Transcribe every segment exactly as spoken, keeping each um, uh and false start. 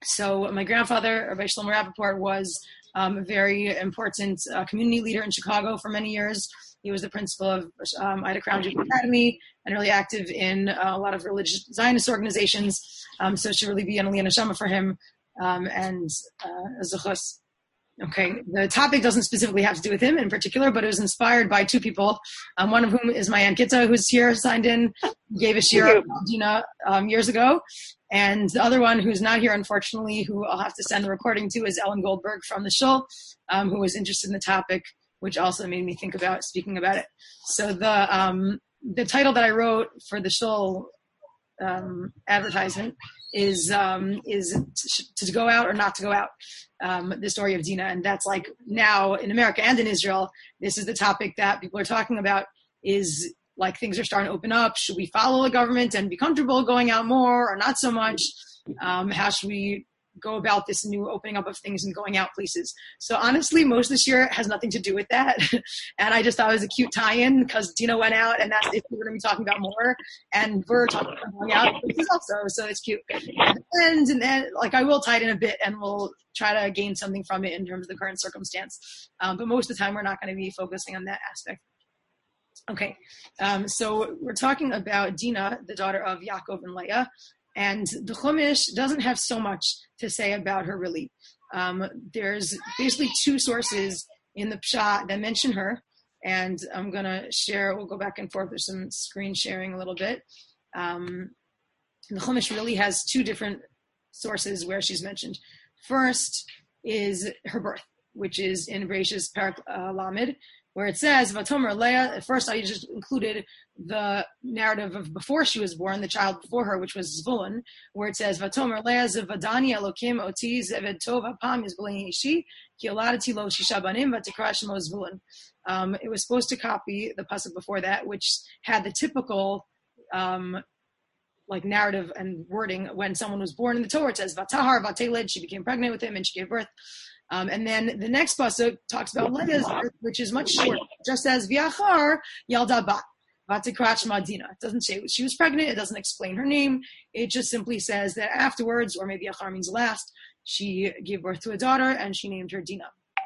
So my grandfather, Rabbi Shlomo Rappaport, was um, a very important uh, community leader in Chicago for many years. He was the principal of um, Ida Crown Jewish Academy and really active in uh, a lot of religious Zionist organizations. Um, so it should really be an aliyah neshama for him um, and uh, a zechus. Okay, the topic doesn't specifically have to do with him in particular, but it was inspired by two people, um, one of whom is my Aunt Gitta, who's here, signed in, gave a shir on Dina um, years ago, and the other one who's not here, unfortunately, who I'll have to send the recording to, is Ellen Goldberg from the Shul, um, who was interested in the topic, which also made me think about speaking about it. So the um, the title that I wrote for the Shul um, advertisement is um, is to, to go out or not to go out. Um, the story of Dina, and that's like now in America and in Israel, this is the topic that people are talking about, is like things are starting to open up. Should we follow the government and be comfortable going out more or not so much? Um, how should we go about this new opening up of things and going out places? So honestly, most of this year has nothing to do with that. And I just thought it was a cute tie-in because Dina went out and that's if we're going to be talking about more. And we're talking about going out places also, so it's cute. And, and then, like, I will tie it in a bit and we'll try to gain something from it in terms of the current circumstance. Um, but most of the time, we're not going to be focusing on that aspect. Okay, um, so we're talking about Dina, the daughter of Yaakov and Leah. And the Chumash doesn't have so much to say about her, really. Um, there's basically two sources in the Pshat that mention her, and I'm going to share, we'll go back and forth with some screen sharing a little bit. Um, the Chumash really has two different sources where she's mentioned. First is her birth, which is in Bereshis Parak uh, Lamed, where it says, Vatomer Leah. At first I just included the narrative of before she was born, the child before her, which was Zvulun, where it says, Vatomer Leah zevadani Elokim oti zeved tov hapam yizbelei ishi ki yoladati lo shisha banim v'tikra shemo Zvulun. Um, it was supposed to copy the pasuk before that, which had the typical um, like narrative and wording when someone was born in the Torah. It says, Vatahar vateled, she became pregnant with him and she gave birth. Um, and then the next pasuk talks about Leah's birth, which is much shorter. Just as Viachar Yalda Bat Vatikrat Madina. It doesn't say she was pregnant. It doesn't explain her name. It just simply says that afterwards, or maybe Achar means last, she gave birth to a daughter and she named her Dina.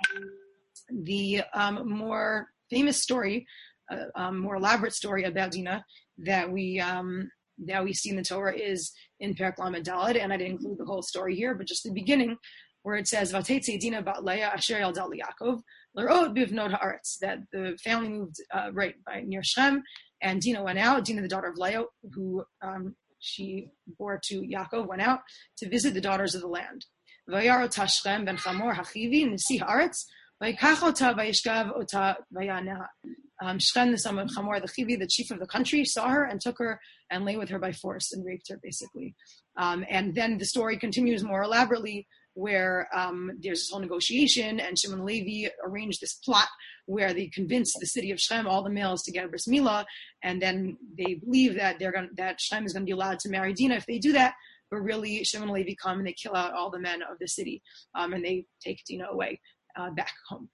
The um, more famous story, uh, um, more elaborate story about Dina that we um, that we see in the Torah is in Perek Lamed Daled, and I didn't include the whole story here, but just the beginning, where it says, Vatetze Dina bat Leah asher yaldat Yaakov, l'rot bivnot haaretz, that the family moved uh, right by near Shem, and Dina went out. Dina, the daughter of Leah, who um, she bore to Yaakov, went out to visit the daughters of the land. Vayar ota Shem ben Chamor hachivi nisi haaretz, vayikach ota vayishkav ota vayaneha. Um, Shem, the son of Chamor, the Chivi, the chief of the country, saw her and took her and lay with her by force and raped her, basically. Um, and then the story continues more elaborately, where um, there's this whole negotiation, and Shimon and Levi arranged this plot where they convinced the city of Shem, all the males, to get a bris milah, and then they believe that they're going that Shem is going to be allowed to marry Dina if they do that. But really, Shimon and Levi come and they kill out all the men of the city, um, and they take Dina away uh, back home.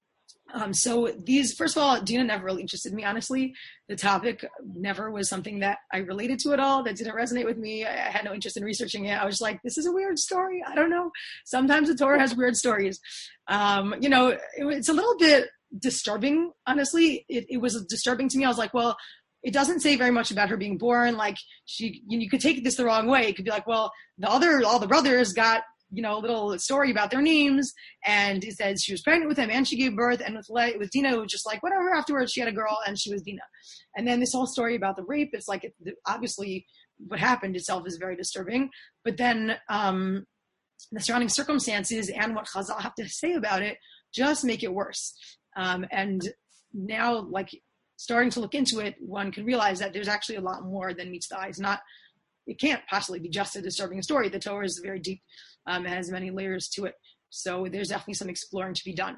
Um, so these, first of all, Dina never really interested me, honestly. The topic never was something that I related to at all, that didn't resonate with me. I, I had no interest in researching it. I was like, this is a weird story. I don't know. Sometimes the Torah has weird stories. Um, you know, it, it's a little bit disturbing, honestly. It, it was disturbing to me. I was like, well, it doesn't say very much about her being born. Like, she, you, you could take this the wrong way. It could be like, well, the other, all the brothers got, you know, a little story about their names, and it says she was pregnant with him and she gave birth, and with Le- with Dina, it was just like, whatever, afterwards she had a girl and she was Dina. And then this whole story about the rape, it's like, it, obviously what happened itself is very disturbing, but then um, the surrounding circumstances and what Chazal have to say about it just make it worse. Um, and now, like, starting to look into it, one can realize that there's actually a lot more than meets the eye. It's not, it can't possibly be just a disturbing story. The Torah is very deep. Um, it has many layers to it. So there's definitely some exploring to be done.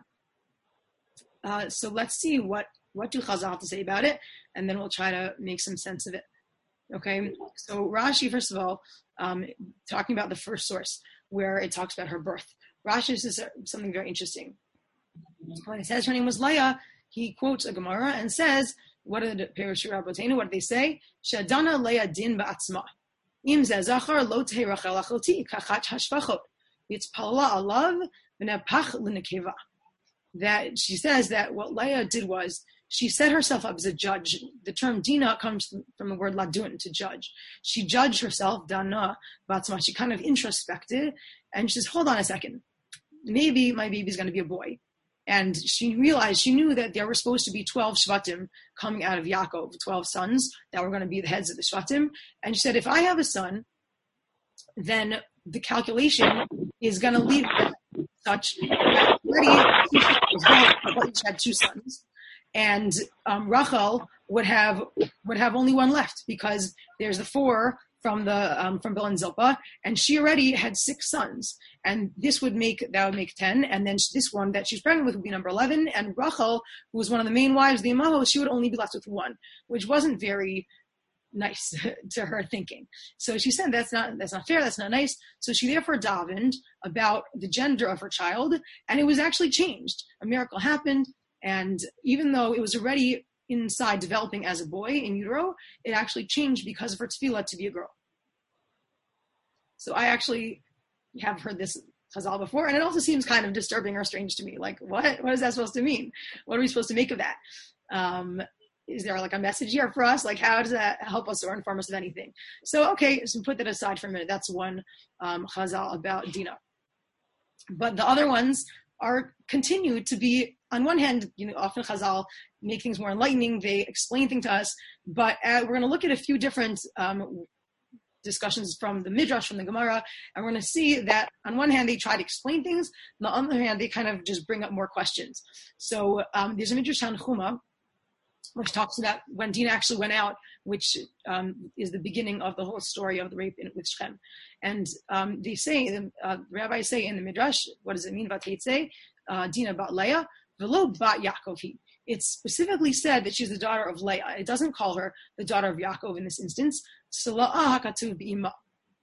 Uh, so let's see what, what do Chazal have to say about it, and then we'll try to make some sense of it. Okay, so Rashi, first of all, um, talking about the first source where it talks about her birth. Rashi says something very interesting. When it says her name was Leah, he quotes a Gemara and says, what are the Perush Rabbotenu, what do they say? Shadana Leah din ba'atzma. Im ze zachar lo tei Rachel achelti kachat hashvachot. v'yitzpala alav v'nepach l'nekeva. That she says that what Leah did was she set herself up as a judge. The term dina comes from the word ladun, to judge. She judged herself, dana, batzma. She kind of introspected, and she says, hold on a second. Maybe my baby's going to be a boy. And she realized, she knew that there were supposed to be twelve Shvatim coming out of Yaakov, twelve sons that were going to be the heads of the Shvatim. And she said, if I have a son, then the calculation is going to leave such that already each had two sons. And um, Rachel would have would have only one left, because there's the four from the um, from Bill and Zilpah, and she already had six sons, and this would make that would make ten, and then this one that she's pregnant with would be number eleven, and Rachel, who was one of the main wives of the Imahos, she would only be left with one, which wasn't very nice to her thinking. So she said that's not that's not fair, that's not nice. So she therefore davened about the gender of her child, and it was actually changed. A miracle happened, and even though it was already inside developing as a boy in utero, it actually changed because of her tefillah to be a girl. So I actually have heard this chazal before, and it also seems kind of disturbing or strange to me. Like, what? What is that supposed to mean? What are we supposed to make of that? Um, is there like a message here for us? Like, how does that help us or inform us of anything? So, okay, so put that aside for a minute. That's one um, chazal about Dina. But the other ones are continued to be, on one hand, you know, often Chazal make things more enlightening. They explain things to us, but uh, we're going to look at a few different um, discussions from the Midrash, from the Gemara, and we're going to see that on one hand, they try to explain things. On the other hand, they kind of just bring up more questions. So um, there's a Midrash on Chuma, which talks about when Dina actually went out, which um, is the beginning of the whole story of the rape in, with Shechem. And um, they say, the uh, rabbis say in the Midrash, what does it mean about Teitzei? Uh, Dina bat Leah, velo bat Yaakov. It's specifically said that she's the daughter of Leah. It doesn't call her the daughter of Yaakov in this instance. Sala'ah hakatuv b'ima.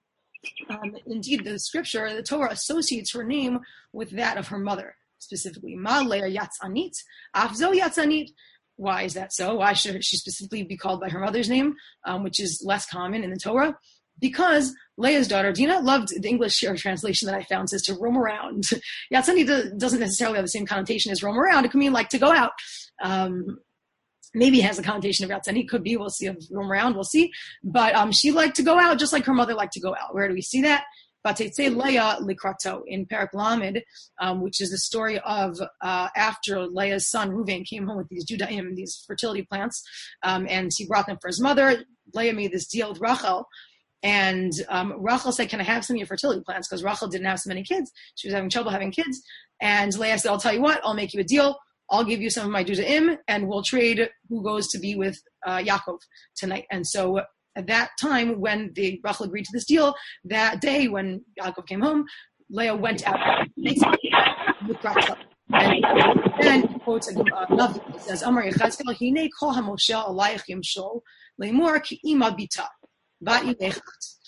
Um, indeed, the scripture, the Torah, associates her name with that of her mother, specifically. Ma Leah yatzanit, afzo yatzanit. Why is that so? Why should she specifically be called by her mother's name, um, which is less common in the Torah? Because Leah's daughter, Dina, loved the English translation that I found, says to roam around. Yatzani doesn't necessarily have the same connotation as roam around. It could mean like to go out. Um, maybe it has a connotation of Yatzani. Could be. We'll see. Of roam around. We'll see. But um, she liked to go out just like her mother liked to go out. Where do we see that? Vatetzei Leah likrato in Perek Lamed, um, which is the story of uh, after Leah's son Reuven came home with these Judaim, these fertility plants, um, and he brought them for his mother. Leah made this deal with Rachel, and um, Rachel said, "Can I have some of your fertility plants?" Because Rachel didn't have so many kids; she was having trouble having kids. And Leah said, "I'll tell you what, I'll make you a deal. I'll give you some of my Judaim, and we'll trade who goes to be with uh, Yaakov tonight." And so at that time, when the Rachel agreed to this deal, that day when Yaakov came home, Leah went out with Rachel. And then quotes a Navi. It says, "Amar Yechazkel, Hine kol hamoshel alayich yimshol, leimor ki ima bita, bat imechat."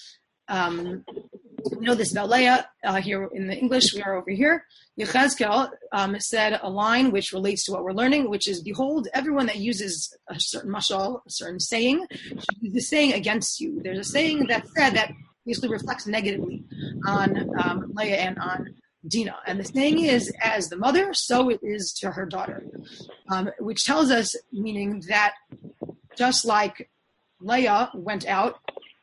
Um, we know this about Leah uh, here in the English. We are over here. Yechazkel um, said a line which relates to what we're learning, which is, "Behold, everyone that uses a certain mashal, a certain saying, should use the saying against you." There's a saying that said that basically reflects negatively on um, Leah and on Dina. And the saying is, as the mother, so it is to her daughter, um, which tells us, meaning that just like Leah went out,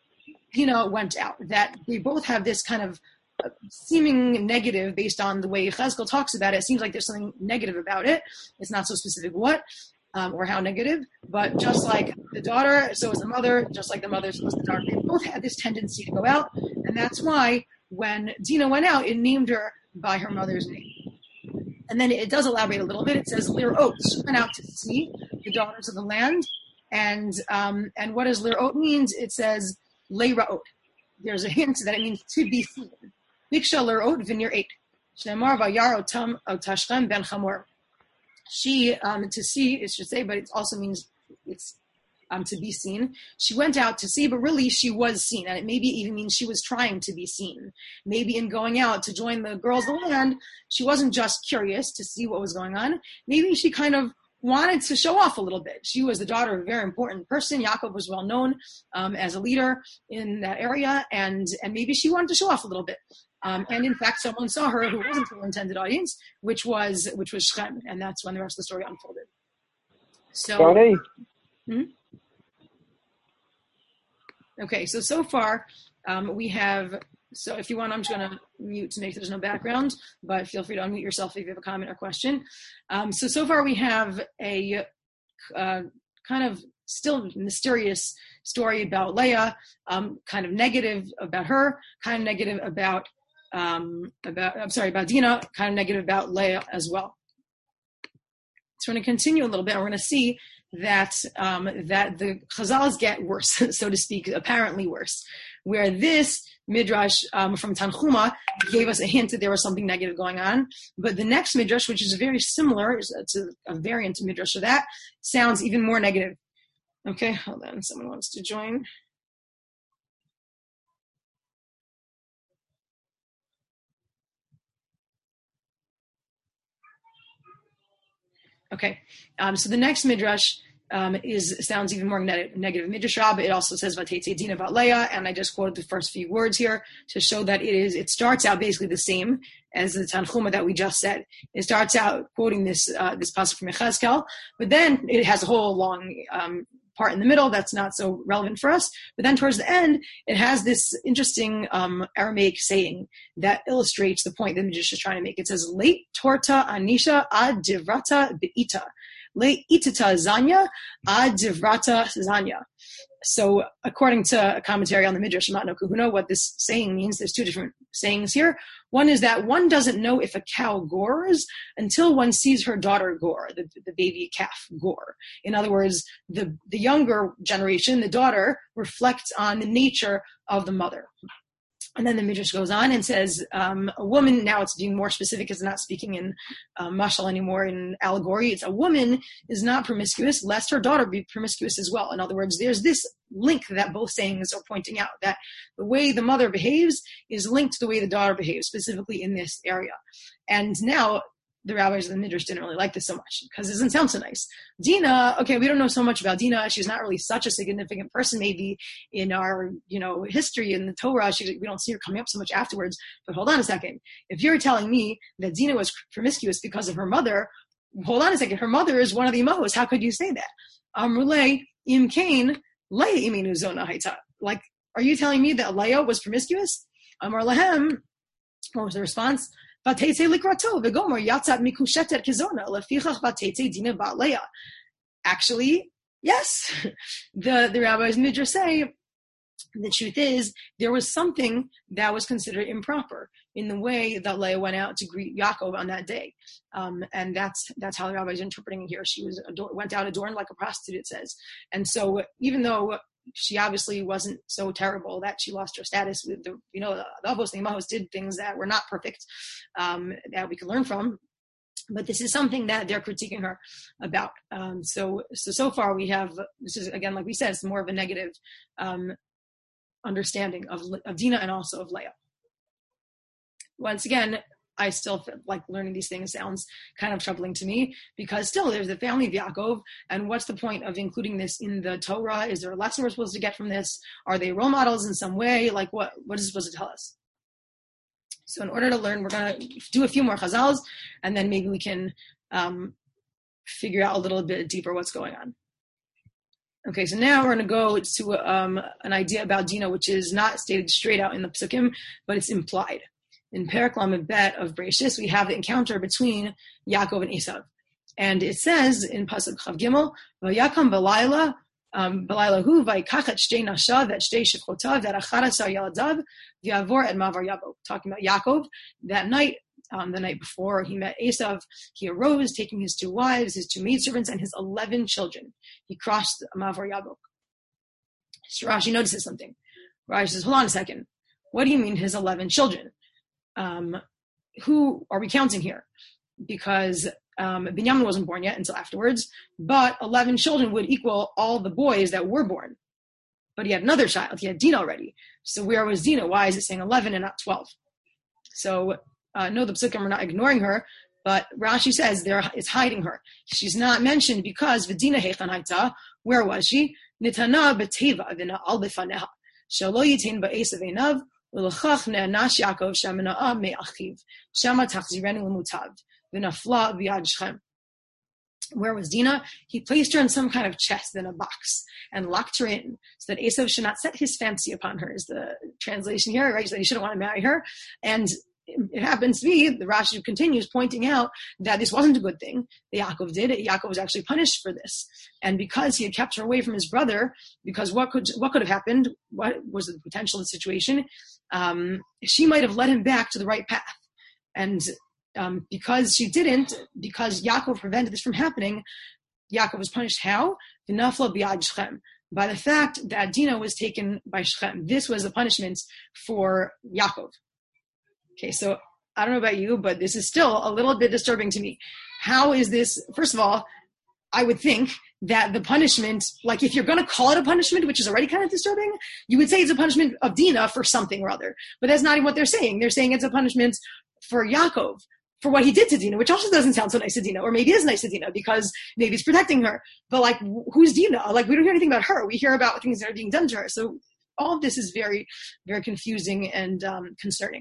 Dina went out, that they both have this kind of seeming negative based on the way Chazkel talks about it. It seems like there's something negative about it. It's not so specific what um, or how negative, but just like the daughter, so is the mother, just like the mother, so is the daughter. They both had this tendency to go out, and that's why when Dina went out, it named her by her mother's name. And then it does elaborate a little bit. It says, Lir Ot, she went out to see the daughters of the land. And um, and what does Lir Ot means? It says, Leira'ot. There's a hint that it means to be seen. Biksha Ler'ot v'nir eight. Shneimar v'yar otam otashchem ben chamor. She, um, to see, it should say, but it also means it's um, to be seen. She went out to see, but really she was seen. And it maybe even means she was trying to be seen. Maybe in going out to join the girls of the land, she wasn't just curious to see what was going on. Maybe she kind of wanted to show off a little bit. She was the daughter of a very important person. Yaakov was well known um, as a leader in that area, and and maybe she wanted to show off a little bit. Um, and in fact, someone saw her who wasn't her intended audience, which was which was Shem, and that's when the rest of the story unfolded. So, hmm? okay, so so far um, we have. So if you want, I'm just going to mute to make sure there's no background, but feel free to unmute yourself if you have a comment or question. Um, so so far we have a uh, kind of still mysterious story about Leah, um, kind of negative about her, kind of negative about um, about I'm sorry about Dina, kind of negative about Leah as well. So we're going to continue a little bit. We're going to see that um, that the Chazals get worse, so to speak, apparently worse. Where this midrash um, from Tanchuma gave us a hint that there was something negative going on, but the next midrash, which is very similar, it's a, a variant of midrash of that, sounds even more negative. Okay, hold on. Someone wants to join. Okay, um, so the next midrash um, is sounds even more ne- negative. Midrash Rabbah, it also says Vateitzei Dina Bat Leah, and I just quoted the first few words here to show that it is. It starts out basically the same as the Tanchuma that we just said. It starts out quoting this uh, this pasuk from Yechezkel, but then it has a whole long um, part in the middle that's not so relevant for us. But then towards the end, it has this interesting um, Aramaic saying that illustrates the point that the Midrash is trying to make. It says, Leit torta anisha ad divrata be'ita. Leit itata zanya ad divrata zanya. So according to a commentary on the Midrash, Matno Kahuna, what this saying means, there's two different sayings here. One is that one doesn't know if a cow gores until one sees her daughter gore, the, the baby calf gore. In other words, the, the younger generation, the daughter, reflects on the nature of the mother. And then the Midrash goes on and says, um, a woman, now it's being more specific, it's not speaking in uh, mashal anymore, in allegory. It's a woman is not promiscuous, lest her daughter be promiscuous as well. In other words, there's this link that both sayings are pointing out, that the way the mother behaves is linked to the way the daughter behaves, specifically in this area. And now, the rabbis of the Midrash didn't really like this so much because it doesn't sound so nice. Dina, okay, we don't know so much about Dina. She's not really such a significant person, maybe in our, you know, history in the Torah. She, we don't see her coming up so much afterwards. But hold on a second. If you're telling me that Dina was promiscuous because of her mother, hold on a second. Her mother is one of the Imahos. How could you say that? Amrulei im kain Leah iminu zona haita. Like, are you telling me that Leah was promiscuous? Amar lahem. What was the response? Actually, yes. The, the rabbis Midrash say the truth is there was something that was considered improper in the way that Leah went out to greet Yaakov on that day. Um, and that's that's how the rabbis are interpreting it here. She was ador- went out adorned like a prostitute, it says. And so even though she obviously wasn't so terrible that she lost her status with the, you know, the Avos and the Imahos did things that were not perfect, um, that we can learn from. But this is something that they're critiquing her about. Um, so, so, so far we have, this is, again, like we said, it's more of a negative um, understanding of, of Dina and also of Leah. Once again, I still feel like learning these things sounds kind of troubling to me because still there's the family of Yaakov, and what's the point of including this in the Torah? Is there a lesson we're supposed to get from this? Are they role models in some way? Like what, what is it supposed to tell us? So in order to learn, we're going to do a few more chazals, and then maybe we can um, figure out a little bit deeper what's going on. Okay, so now we're going to go to um, an idea about Dina, which is not stated straight out in the Psukim, but it's implied. In Perek Lamed Bet of Bereishis, we have the encounter between Yaakov and Esav. And it says in Pasuk Chav Gimel, Vayakam Balayla, Balayla hu, Vayikach et shtei nashav, et shtei shifchotav, et achad asar yaladav, v'yavor et mavar yabo. Talking about Yaakov, that night, um, the night before he met Esav, he arose, taking his two wives, his two maidservants, and his eleven children. He crossed Mavar Yabok. So Rashi notices something. Rashi says, hold on a second. What do you mean his eleven children? Um, who are we counting here? Because um, Binyamin wasn't born yet until afterwards, but eleven children would equal all the boys that were born. But he had another child. He had Dina already. So where was Dina? Why is it saying eleven and not twelve? So uh, no, the Psukim are not ignoring her, but Rashi says there it's hiding her. She's not mentioned because V'Dina Heichan Haita, where was she? Nitana b'teva v'na al b'faneha. Shelo yitin ba'esav einav, ולכך נענש יעקב שהמנעה מאחיו, שמה תחזירנו למוטב, ונפלה ביד שכם. Where was Dinah? He placed her in some kind of chest in a box and locked her in so that Esau should not set his fancy upon her, is the translation here, right? So that he shouldn't want to marry her. And it happens to be, the Rashi continues pointing out that this wasn't a good thing that Yaakov did. Yaakov was actually punished for this. And because he had kept her away from his brother, because what could what could have happened? What was the potential of the situation? Um, she might have led him back to the right path. And Um, because she didn't, because Yaakov prevented this from happening, Yaakov was punished how? V'nafla b'yad Shechem. By the fact that Dinah was taken by Shechem. This was a punishment for Yaakov. Okay, so I don't know about you, but this is still a little bit disturbing to me. How is this? First of all, I would think that the punishment, like if you're going to call it a punishment, which is already kind of disturbing, you would say it's a punishment of Dinah for something or other. But that's not even what they're saying. They're saying it's a punishment for Yaakov, for what he did to Dinah, which also doesn't sound so nice to Dinah, or maybe is nice to Dinah because maybe he's protecting her. But like, who's Dinah? Like, we don't hear anything about her. We hear about things that are being done to her. So all of this is very, very confusing and um, concerning.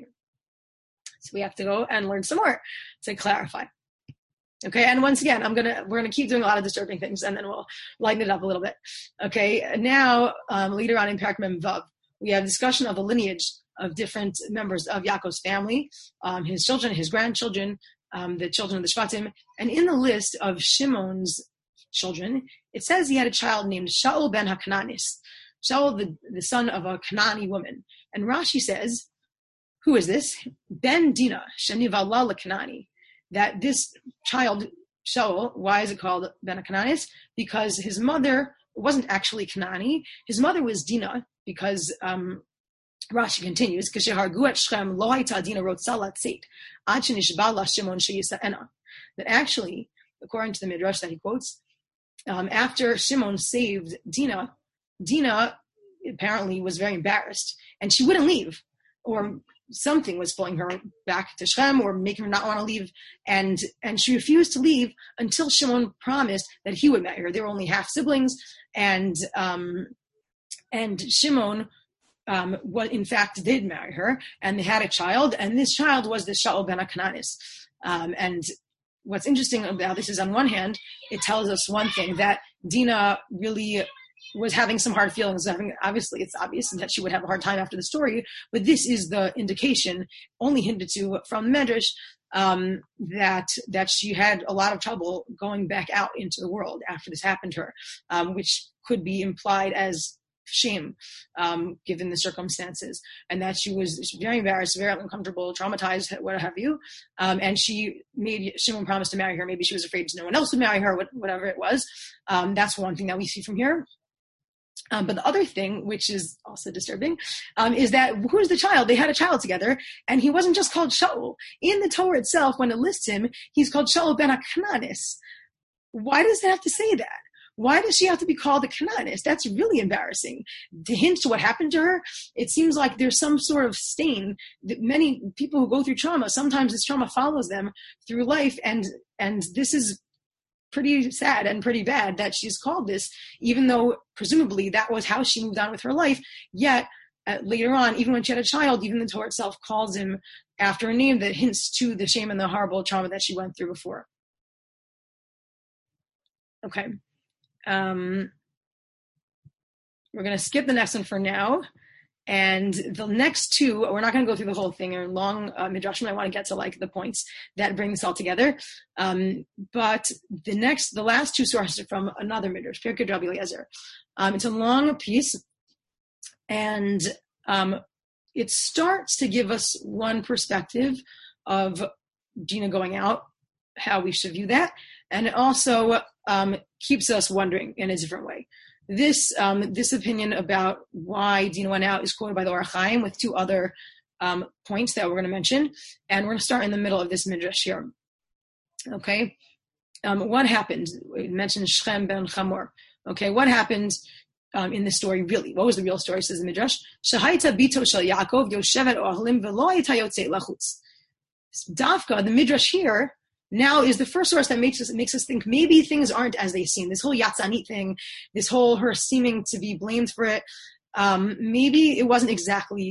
So we have to go and learn some more to clarify. Okay, and once again, I'm gonna we're gonna keep doing a lot of disturbing things, and then we'll lighten it up a little bit. Okay, now um, later on in Parak Mem Vav, we have discussion of the lineage of different members of Yaakov's family, um, his children, his grandchildren, um, the children of the Shvatim. And in the list of Shimon's children, it says he had a child named Shaul ben HaKananis, Shaul, the, the son of a Canaanite woman. And Rashi says, who is this? Ben Dinah, Shenivala LeKanani. That this child, Shaul, why is it called Ben HaKananis? Because his mother wasn't actually Canaani. His mother was Dinah, because um, Rashi continues, that actually, according to the Midrash that he quotes, um, after Shimon saved Dinah, Dinah apparently was very embarrassed, and she wouldn't leave, or something was pulling her back to Shem or making her not want to leave, and and she refused to leave until Shimon promised that he would marry her. They were only half siblings, and um, and Shimon Um, what in fact did marry her, and they had a child, and this child was the Shaul ben HaKananis. Um, and what's interesting about this is, on one hand, it tells us one thing, that Dinah really was having some hard feelings. Having, obviously, it's obvious that she would have a hard time after the story, but this is the indication, only hinted to from the Medrash, um, that that she had a lot of trouble going back out into the world after this happened to her, um, which could be implied as shame, um, given the circumstances, and that she was very embarrassed, very uncomfortable, traumatized, what have you. Um, and she made Shimon promise to marry her. Maybe she was afraid no one else would marry her, whatever it was. Um, that's one thing that we see from here. Um, but the other thing, which is also disturbing, um, is that who's the child? They had a child together, and he wasn't just called Shaul. In the Torah itself, when it lists him, he's called Shaul ben HaKananis. Why does it have to say that? Why does she have to be called a Canaanist? That's really embarrassing. To hint to what happened to her, it seems like there's some sort of stain that many people who go through trauma, sometimes this trauma follows them through life, and and this is pretty sad and pretty bad that she's called this, even though presumably that was how she moved on with her life. Yet uh, later on, even when she had a child, even the Torah itself calls him after a name that hints to the shame and the horrible trauma that she went through before. Okay. Um, we're going to skip the next one for now. And the next two, we're not going to go through the whole thing. They're long uh, midrashim. I want to get to like the points that bring this all together. Um, but the next, the last two sources are from another midrash, Pirkei Rabbi Eliezer. Um, it's a long piece, and um, it starts to give us one perspective of Dinah going out, how we should view that, and it also um, keeps us wondering in a different way. This um, this opinion about why Dinah went out is quoted by the Or HaChaim with two other um, points that we're going to mention, and we're going to start in the middle of this midrash here. Okay, um, what happened? It mentions Shechem ben Chamor. Okay, what happened um, in the story really? What was the real story, says the midrash? Shahaita bito shel Yaakov yoshevet ohalim velo hayta yotzeit lachutz. Dafka, the midrash here, now is the first source that makes us makes us think maybe things aren't as they seem. This whole Yatzanit thing, this whole her seeming to be blamed for it, um, maybe it wasn't exactly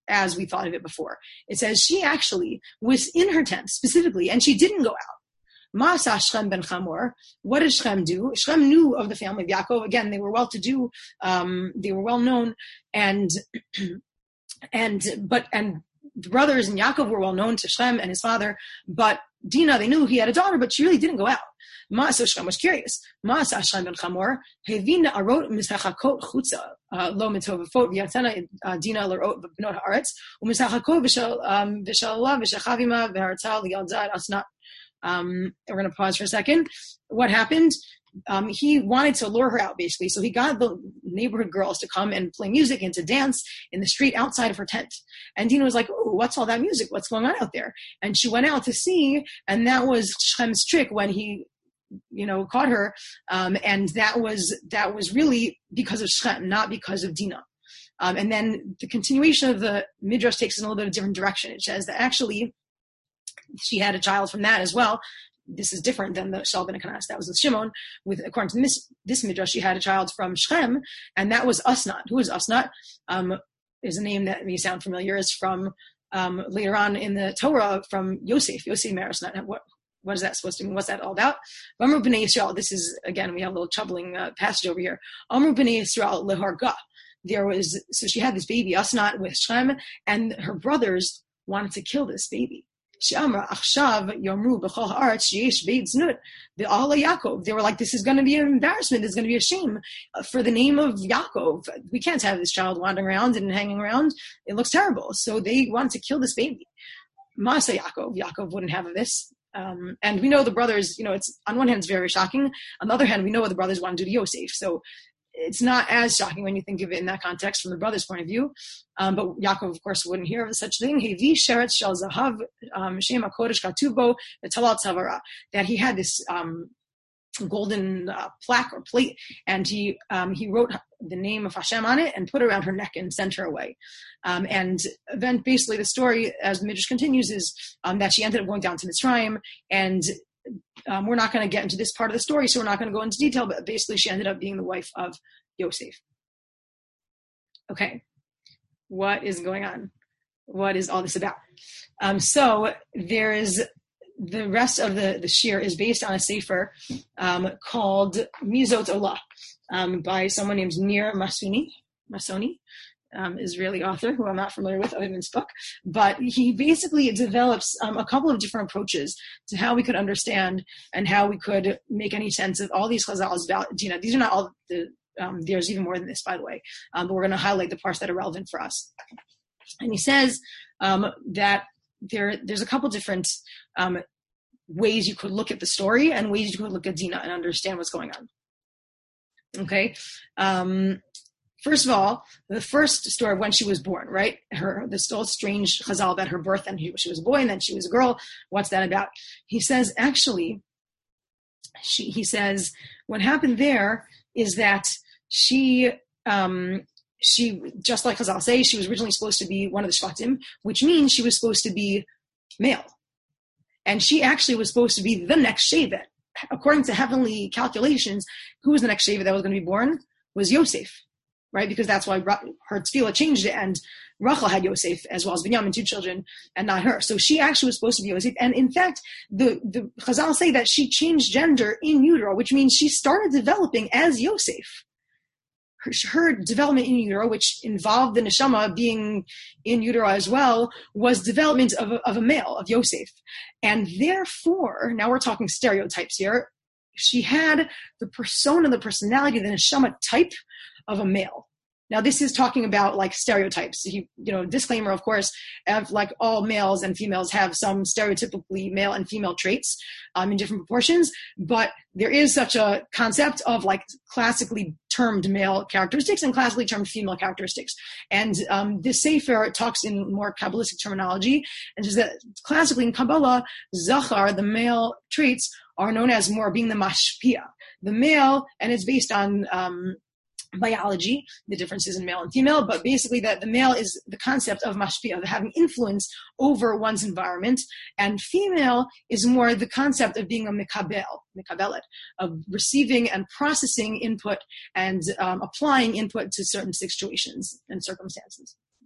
as we thought of it before. It says she actually was in her tent specifically, and she didn't go out. Ma'asa Shem ben Chamor. What did Shem do? Shem knew of the family of Yaakov. Again, they were well-to-do. Um, they were well-known, and and but and the brothers and Yaakov were well-known to Shem and his father. But Dinah, they knew he had a daughter, but she really didn't go out. Ma'asa Shem was curious. Ma'asa Shem ben Chamor. Hevina arot misachakot chutza lo mitovafot v'yatena Dinah l'arot b'not haaretz u'misachakot v'shal v'shalav v'shachavima v'hartzal l'yaldad asnat. Um, we're going to pause for a second. What happened? Um, he wanted to lure her out, basically. So he got the neighborhood girls to come and play music and to dance in the street outside of her tent. And Dinah was like, "Oh, what's all that music? What's going on out there?" And she went out to see, and that was Shechem's trick when he, you know, caught her. Um, and that was that was really because of Shechem, not because of Dinah. Um, and then the continuation of the Midrash takes us in a little bit of a different direction. It says that actually she had a child from that as well. This is different than the Shal ben Kanas. That was with Shimon. With according to this, this midrash, she had a child from Shechem, and that was Asnat. Who is Asnat? Um, is a name that may sound familiar. Is from um, later on in the Torah from Yosef. Yosef Marisnat. What what is that supposed to mean? What's that all about? Amru b'nei Yisrael. This is again we have a little troubling uh, passage over here. Amru b'nei Yisrael leharga. There was so she had this baby Asnat with Shechem, and her brothers wanted to kill this baby. They were like, this is going to be an embarrassment. It's going to be a shame for the name of Yaakov. We can't have this child wandering around and hanging around. It looks terrible. So they wanted to kill this baby. Masa Yaakov. Yaakov wouldn't have this. Um, and we know the brothers, you know, it's on one hand, it's very shocking. On the other hand, we know what the brothers want to do to Yosef. So it's not as shocking when you think of it in that context from the brother's point of view. Um, but Yaakov, of course, wouldn't hear of such thing. That he had this um, golden uh, plaque or plate, and he um, he wrote the name of Hashem on it and put it around her neck and sent her away. Um, and then basically the story, as the Midrash continues, is um, that she ended up going down to Mitzrayim, and Um, we're not going to get into this part of the story, so we're not going to go into detail, but basically she ended up being the wife of Yosef. Okay. What is going on? What is all this about? Um, so there is, the rest of the, the shir is based on a sefer um, called Mizot Olah um, by someone named Nir Masuni, Masoni. Um, Israeli author who I'm not familiar with other than his book, but he basically develops um, a couple of different approaches to how we could understand and how we could make any sense of all these chazals about Dinah. These are not all the, um, there's even more than this, by the way, um, but we're going to highlight the parts that are relevant for us. And he says um, that there, there's a couple different um, ways you could look at the story and ways you could look at Dinah and understand what's going on. Okay. Um, First of all, the first story of when she was born, right? Her, this old strange chazal about her birth, and he, she was a boy, and then she was a girl. What's that about? He says, actually, she, he says, what happened there is that she, um, she, just like Chazal say, she was originally supposed to be one of the Shvatim, which means she was supposed to be male. And she actually was supposed to be the next Shevet. According to heavenly calculations, who was the next Shevet that was going to be born? Was Yosef. Right, because that's why her tefillah changed it, and Rachel had Yosef as well as Binyamin, two children, and not her. So she actually was supposed to be Yosef, and in fact, the the Chazal say that she changed gender in utero, which means she started developing as Yosef. Her, her development in utero, which involved the neshama being in utero as well, was development of a, of a male, of Yosef, and therefore, now we're talking stereotypes here. She had the persona, the personality, the neshama type of a male. Now, this is talking about like stereotypes. He, you know, disclaimer, of course, of like all males and females have some stereotypically male and female traits um, in different proportions, but there is such a concept of like classically termed male characteristics and classically termed female characteristics. And um, this sefer talks in more Kabbalistic terminology and says that classically in Kabbalah, Zachar, the male traits, are known as more being the mashpia. The male, and it's based on um, biology, the differences in male and female, but basically that the male is the concept of mashpia, of having influence over one's environment, and female is more the concept of being a mikabel, mikabelet, of receiving and processing input and um, applying input to certain situations and circumstances.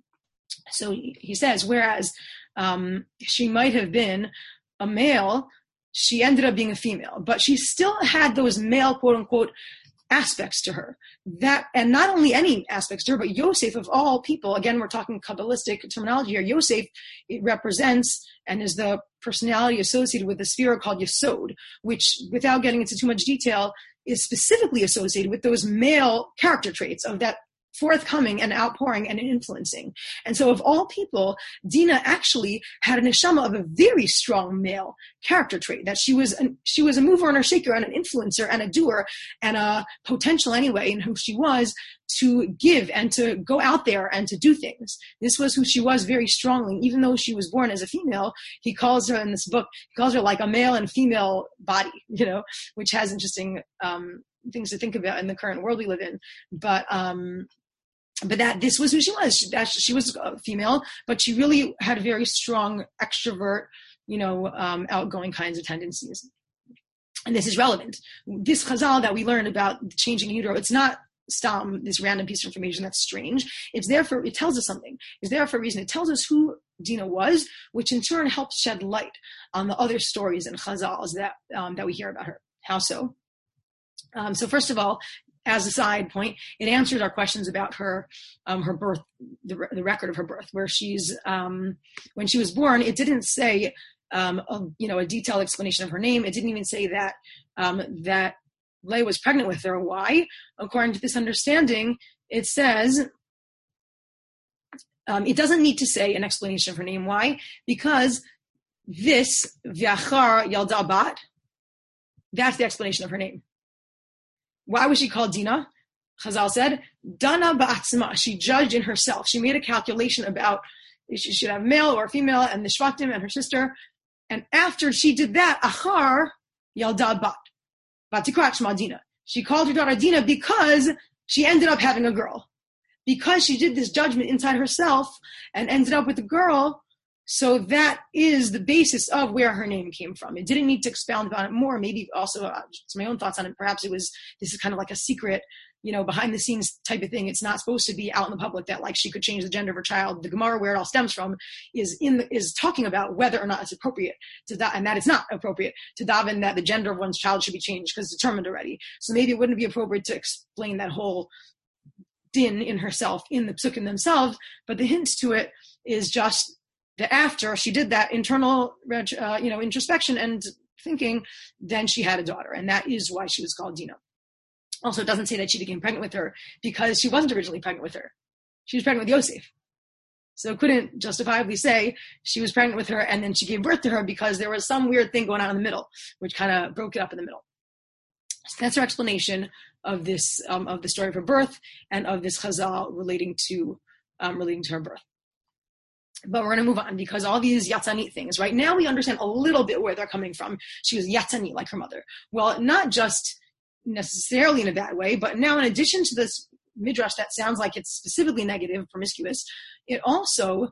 So he says, whereas um, she might have been a male, she ended up being a female, but she still had those male, quote unquote, aspects to her. That, and not only any aspects to her, but Yosef of all people, again, we're talking Kabbalistic terminology here. Yosef, it represents and is the personality associated with the sphere called Yesod, which, without getting into too much detail, is specifically associated with those male character traits of that forthcoming and outpouring and influencing. And so of all people, Dinah actually had a neshama of a very strong male character trait, that she was an, she was a mover and a shaker and an influencer and a doer and a potential anyway in who she was to give and to go out there and to do things. This was who she was very strongly. Even though she was born as a female, he calls her in this book, he calls her like a male and female body, you know, which has interesting um, things to think about in the current world we live in. But, um, But that this was who she was. She, that, she was a female, but she really had a very strong extrovert, you know, um, outgoing kinds of tendencies. And this is relevant. This chazal that we learned about changing in utero, it's not stam, this random piece of information that's strange. It's there for, it tells us something. It's there for a reason. It tells us who Dinah was, which in turn helps shed light on the other stories and chazals that, um, that we hear about her. How so? Um, so first of all, as a side point, it answers our questions about her, um, her birth, the, the record of her birth, where she's, um, when she was born, it didn't say, um, a, you know, a detailed explanation of her name. It didn't even say that, um, that Leah was pregnant with her. Why? According to this understanding, it says, um, it doesn't need to say an explanation of her name. Why? Because this, V'achar Yalda Bat, that's the explanation of her name. Why was she called Dinah? Chazal said, Dana ba'atzma. She judged in herself. She made a calculation about if she should have male or female and the Shvatim and her sister. And after she did that, Achar Yalda Bat. Batikrat Shma Dinah. She called her daughter Dinah because she ended up having a girl. Because she did this judgment inside herself and ended up with a girl, so that is the basis of where her name came from. It didn't need to expound about it more. Maybe also uh, just my own thoughts on it. Perhaps it was, this is kind of like a secret, you know, behind the scenes type of thing. It's not supposed to be out in the public that like she could change the gender of her child. The Gemara, where it all stems from, is in the, is talking about whether or not it's appropriate to da- and that it's not appropriate to daven that the gender of one's child should be changed because it's determined already. So maybe it wouldn't be appropriate to explain that whole din in herself in the psukim themselves. But the hint to it is just that after she did that internal, uh, you know, introspection and thinking, then she had a daughter, and that is why she was called Dinah. Also, it doesn't say that she became pregnant with her because she wasn't originally pregnant with her. She was pregnant with Yosef. So it couldn't justifiably say she was pregnant with her and then she gave birth to her because there was some weird thing going on in the middle, which kind of broke it up in the middle. So that's her explanation of this, um, of the story of her birth and of this chazal relating to, um, relating to her birth. But we're going to move on because all these yatzanit things, right now we understand a little bit where they're coming from. She was yatzanit like her mother. Well, not just necessarily in a bad way, but now in addition to this midrash that sounds like it's specifically negative, promiscuous, it also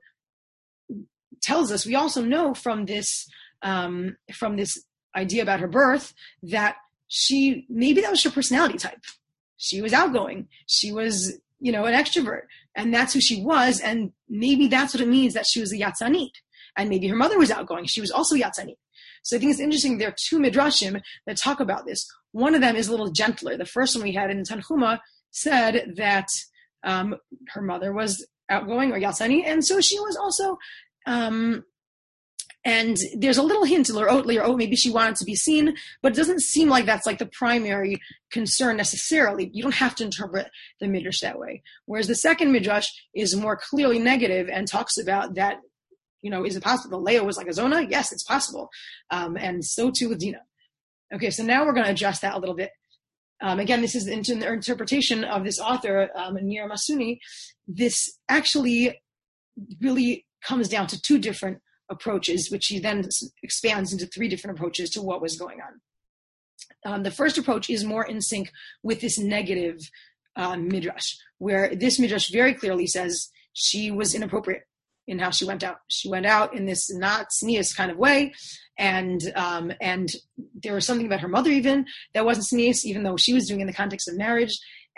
tells us, we also know from this, um, from this idea about her birth that she, maybe that was her personality type. She was outgoing. She was, you know, an extrovert, and that's who she was. And maybe that's what it means that she was a yatzanit. And maybe her mother was outgoing. She was also yatzanit. So I think it's interesting. There are two midrashim that talk about this. One of them is a little gentler. The first one we had in Tanhuma said that um, her mother was outgoing or yatzanit, and so she was also. Um, and there's a little hint, or oh, maybe she wanted to be seen, but it doesn't seem like that's like the primary concern necessarily. You don't have to interpret the midrash that way. Whereas the second midrash is more clearly negative and talks about that, you know, is it possible Leah was like a zona? Yes, it's possible. Um, and so too with Dinah. Okay, so now we're going to adjust that a little bit. Um, again, this is the inter- interpretation of this author, um, Nir Masuni. This actually really comes down to two different approaches, which he then expands into three different approaches to what was going on. Um, the first approach is more in sync with this negative uh, midrash, where this midrash very clearly says she was inappropriate in how she went out. She went out in this not sneeze kind of way, and um, and there was something about her mother even that wasn't sneeze, even though she was doing it in the context of marriage.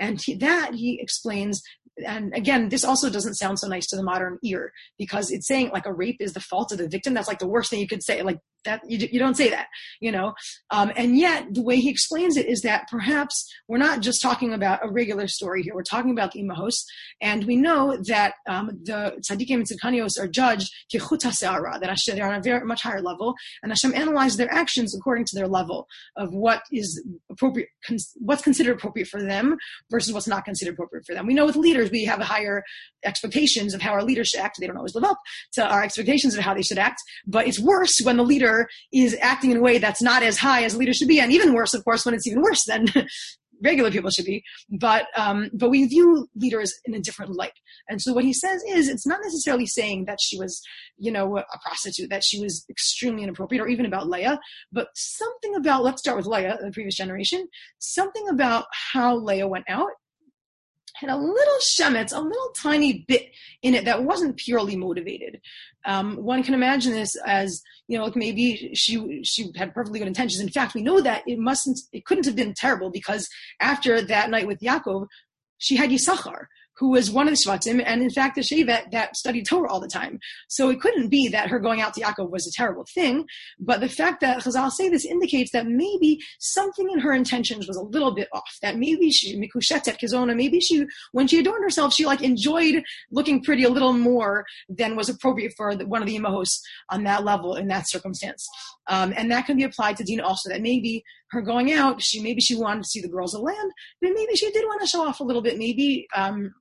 And he, that, he explains, and again, this also doesn't sound so nice to the modern ear, because it's saying like a rape is the fault of the victim. That's like the worst thing you could say. Like that, you, you don't say that, you know? Um, and yet the way he explains it is that perhaps we're not just talking about a regular story here. We're talking about the imahos, and we know that um, the tzaddikim and tzidkanios are judged kichut ha'se'ara, that Hashem, they're on a very much higher level, and Hashem analyzes their actions according to their level of what is appropriate, cons- what's considered appropriate for them versus what's not considered appropriate for them. We know with leaders, we have higher expectations of how our leaders should act. They don't always live up to our expectations of how they should act, but it's worse when the leader is acting in a way that's not as high as leaders should be, and even worse, of course, when it's even worse than regular people should be. But um, but we view leaders in a different light. And so what he says is, it's not necessarily saying that she was, you know, a prostitute, that she was extremely inappropriate, or even about Leah, but something about, let's start with Leah, the previous generation, something about how Leah went out had a little shemetz, a little tiny bit in it that wasn't purely motivated. Um, one can imagine this as, you know, like maybe she she had perfectly good intentions. In fact, we know that it mustn't, it couldn't have been terrible, because after that night with Yaakov, she had Yisachar, who was one of the Shvatim, and in fact the Shevet that studied Torah all the time. So it couldn't be that her going out to Yaakov was a terrible thing, but the fact that Chazal say this indicates that maybe something in her intentions was a little bit off, that maybe she, Mikushetet Kizona, maybe she, when she adorned herself, she like enjoyed looking pretty a little more than was appropriate for the, one of the imahos on that level in that circumstance. Um, and that can be applied to Dina also, that maybe her going out, she maybe she wanted to see the girls of land, but maybe she did want to show off a little bit. Maybe um,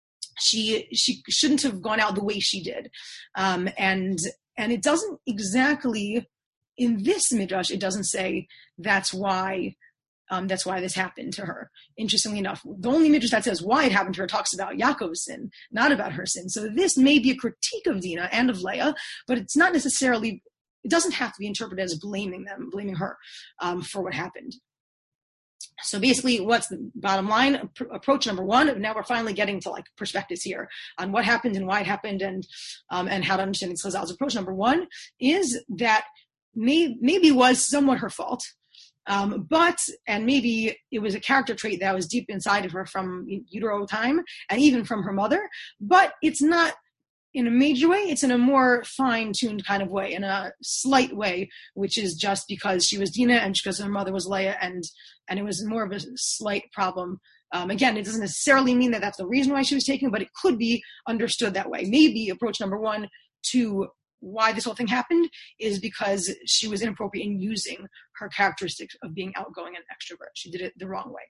she she shouldn't have gone out the way she did. Um, and and it doesn't exactly, in this midrash, it doesn't say that's why um, that's why this happened to her. Interestingly enough, the only midrash that says why it happened to her talks about Yaakov's sin, not about her sin. So this may be a critique of Dina and of Leah, but it's not necessarily, it doesn't have to be interpreted as blaming them, blaming her um, for what happened. So basically, what's the bottom line? Approach number one. Now we're finally getting to like perspectives here on what happened and why it happened, and um, and how to understand Chazal's approach. Number one is that may, maybe it was somewhat her fault, um, but and maybe it was a character trait that was deep inside of her from utero time and even from her mother. But it's not in a major way, it's in a more fine-tuned kind of way, in a slight way, which is just because she was Dina and because her mother was Leah, and and it was more of a slight problem. Um, again, it doesn't necessarily mean that that's the reason why she was taken, but it could be understood that way. Maybe approach number one to why this whole thing happened is because she was inappropriate in using her characteristics of being outgoing and extrovert. She did it the wrong way.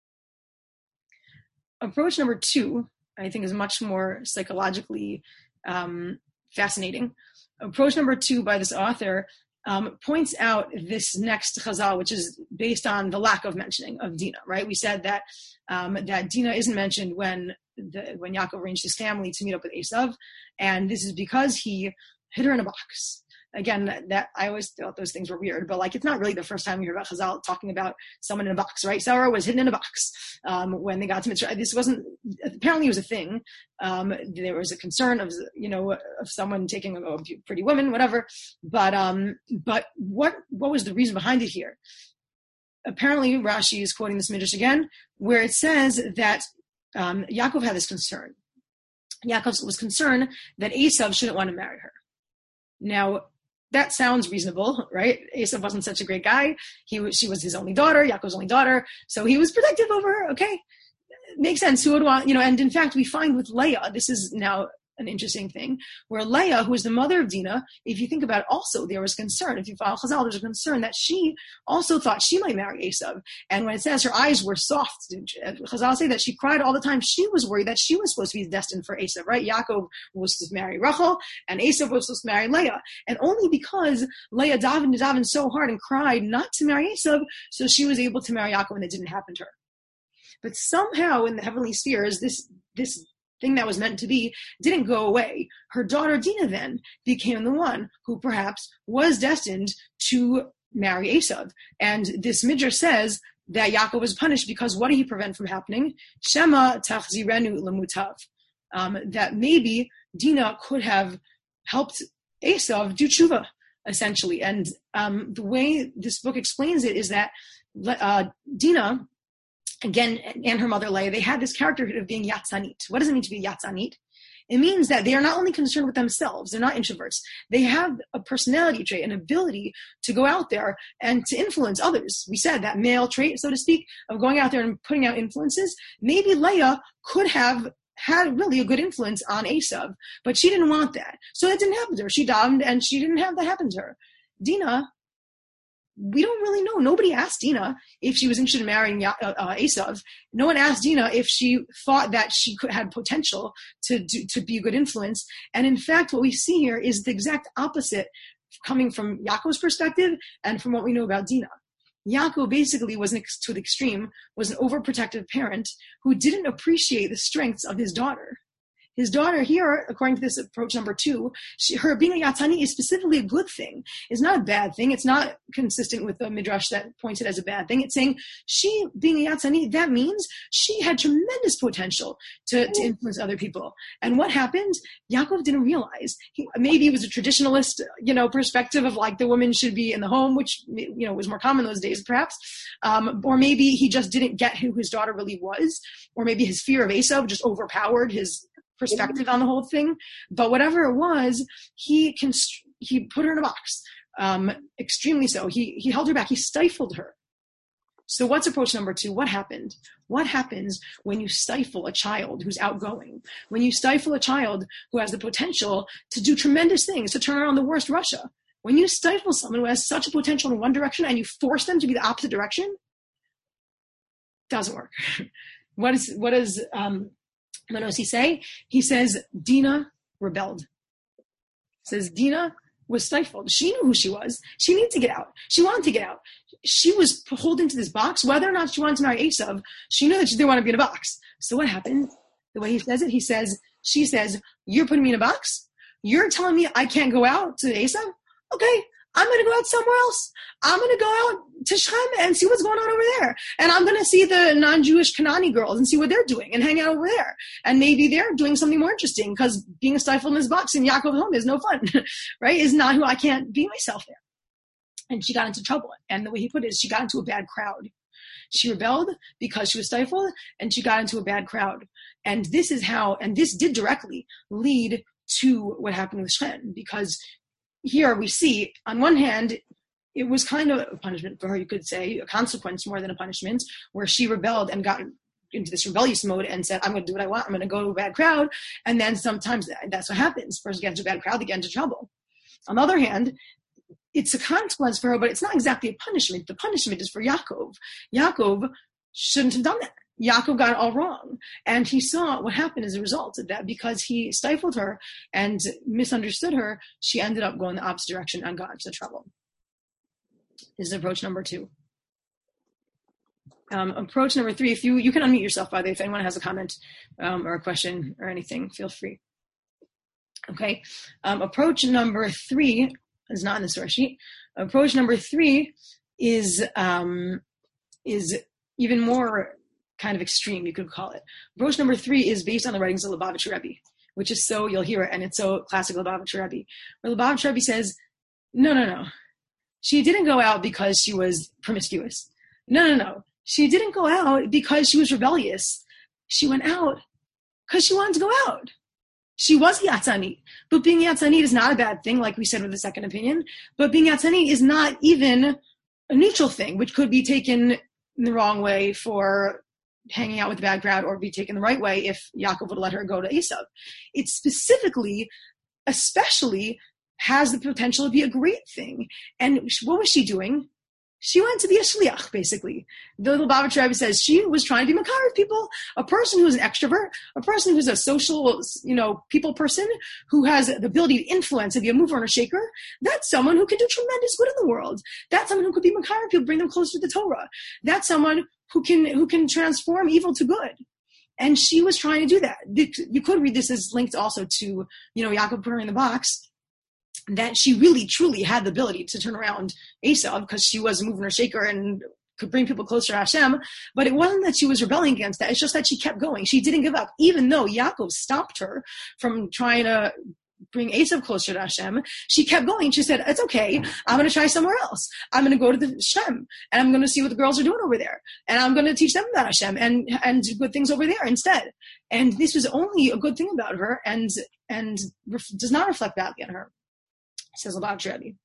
Approach number two, I think, is much more psychologically Um, fascinating. Approach number two by this author um, points out this next chazal, which is based on the lack of mentioning of Dina. Right? We said that um, that Dina isn't mentioned when the, when Yaakov arranged his family to meet up with Esav, and this is because he hid her in a box. Again, that, that I always thought those things were weird, but like it's not really the first time we hear about Chazal talking about someone in a box, right? Sarah was hidden in a box um, when they got to Mitzrayim. This wasn't, apparently it was a thing. Um, there was a concern of, you know, of someone taking a, a pretty woman, whatever. But um, but what what was the reason behind it here? Apparently Rashi is quoting this midrash again, where it says that um, Yaakov had this concern. Yaakov was concerned that Esav shouldn't want to marry her. Now, that sounds reasonable, right? Esav wasn't such a great guy. He was, she was his only daughter, Yaakov's only daughter, so he was protective over her. Okay, makes sense. Who would want, you know? And in fact, we find with Leah, this is now an interesting thing, where Leah, who is the mother of Dina, if you think about it, also there was concern. If you follow Chazal, there's a concern that she also thought she might marry Esav. And when it says her eyes were soft, Chazal say that she cried all the time. She was worried that she was supposed to be destined for Esav, right? Yaakov was supposed to marry Rachel, and Esav was supposed to marry Leah. And only because Leah davened, davened so hard and cried not to marry Esav, so she was able to marry Yaakov, and it didn't happen to her. But somehow in the heavenly spheres, this this thing that was meant to be didn't go away. Her daughter Dina then became the one who perhaps was destined to marry Esav. And this midrash says that Yaakov was punished because what did he prevent from happening? Shema tachzirenu lemutav. Um, that maybe Dina could have helped Esav do tshuva, essentially. And um, the way this book explains it is that uh, Dina again, and her mother Leah, they had this character of being yatzanit. What does it mean to be yatzanit? It means that they are not only concerned with themselves, they're not introverts. They have a personality trait, an ability to go out there and to influence others. We said that male trait, so to speak, of going out there and putting out influences. Maybe Leah could have had really a good influence on Esav, but she didn't want that. So that didn't happen to her. She davened and she didn't have that happen to her. Dinah, we don't really know. Nobody asked Dinah if she was interested in marrying uh, uh, Esav. No one asked Dinah if she thought that she could, had potential to do, to be a good influence. And in fact, what we see here is the exact opposite coming from Yaakov's perspective and from what we know about Dinah. Yaakov basically was, an ex- to the extreme, was an overprotective parent who didn't appreciate the strengths of his daughter. His daughter here, according to this approach number two, she, her being a yatzani is specifically a good thing. It's not a bad thing. It's not consistent with the midrash that points it as a bad thing. It's saying she being a yatzani, that means she had tremendous potential to, to influence other people. And what happened? Yaakov didn't realize. He, maybe it was a traditionalist, you know, perspective of like the woman should be in the home, which, you know, was more common those days, perhaps. Um, or maybe he just didn't get who his daughter really was. Or maybe his fear of Esav just overpowered his perspective on the whole thing. But whatever it was, he const- he put her in a box, um, extremely so. He he held her back. He stifled her. So what's approach number two? What happened? What happens when you stifle a child who's outgoing? When you stifle a child who has the potential to do tremendous things, to turn around the worst Russia? When you stifle someone who has such a potential in one direction and you force them to be the opposite direction, it doesn't work. What is what is um What does he say? He says, Dinah rebelled. He says, Dinah was stifled. She knew who she was. She needed to get out. She wanted to get out. She was pulled into this box. Whether or not she wanted to marry Esav, she knew that she didn't want to be in a box. So what happened? The way he says it, he says, she says, you're putting me in a box? You're telling me I can't go out to Esav? Okay, I'm going to go out somewhere else. I'm going to go out to Shem and see what's going on over there. And I'm going to see the non-Jewish Kanani girls and see what they're doing and hang out over there. And maybe they're doing something more interesting because being stifled in this box in Yaakov's home is no fun, right? Is not who I can't be myself there. And she got into trouble. And the way he put it is she got into a bad crowd. She rebelled because she was stifled and she got into a bad crowd. And this is how, and this did directly lead to what happened with Shem, because here we see, on one hand, it was kind of a punishment for her, you could say, a consequence more than a punishment, where she rebelled and got into this rebellious mode and said, I'm going to do what I want, I'm going to go to a bad crowd. And then sometimes that's what happens. Person gets into a bad crowd, they get into trouble. On the other hand, it's a consequence for her, but it's not exactly a punishment. The punishment is for Yaakov. Yaakov shouldn't have done that. Yaakov got it all wrong. And he saw what happened as a result of that. Because he stifled her and misunderstood her, she ended up going the opposite direction and got into trouble. This is approach number two. Um, approach number three, if you, you can unmute yourself, by the way, if anyone has a comment um, or a question or anything, feel free. Okay. Um, approach number three is not in the source sheet. Approach number three is um, is even more kind of extreme, you could call it. Approach number three is based on the writings of Lubavitcher Rebbe, which is so, you'll hear it, and it's so classic Lubavitcher Rebbe, where Lubavitcher Rebbe says, no, no, no. She didn't go out because she was promiscuous. No, no, no. She didn't go out because she was rebellious. She went out because she wanted to go out. She was yatzanit, but being yatzanit is not a bad thing, like we said with the second opinion, but being yatzanit is not even a neutral thing, which could be taken in the wrong way for hanging out with a bad crowd, or be taken the right way if Yaakov would let her go to Esav. It specifically, especially, has the potential to be a great thing. And what was she doing? She went to be a shliach, basically. The little Lubavitcher Rebbe says she was trying to be makar with people. A person who's an extrovert, a person who's a social, you know, people person, who has the ability to influence and be a mover and a shaker, that's someone who can do tremendous good in the world. That's someone who could be makar with people, bring them closer to the Torah. That's someone who can who can transform evil to good. And she was trying to do that. You could read this as linked also to, you know, Yaakov put her in the box, that she really, truly had the ability to turn around Esav because she was a mover and shaker and could bring people closer to Hashem. But it wasn't that she was rebelling against that. It's just that she kept going. She didn't give up, even though Yaakov stopped her from trying to bring Esav closer to Hashem, she kept going. She said, it's okay. I'm going to try somewhere else. I'm going to go to the Shem and I'm going to see what the girls are doing over there. And I'm going to teach them about Hashem and, and do good things over there instead. And this was only a good thing about her and, and ref, does not reflect badly on her, says Lubavitcher Rebbe.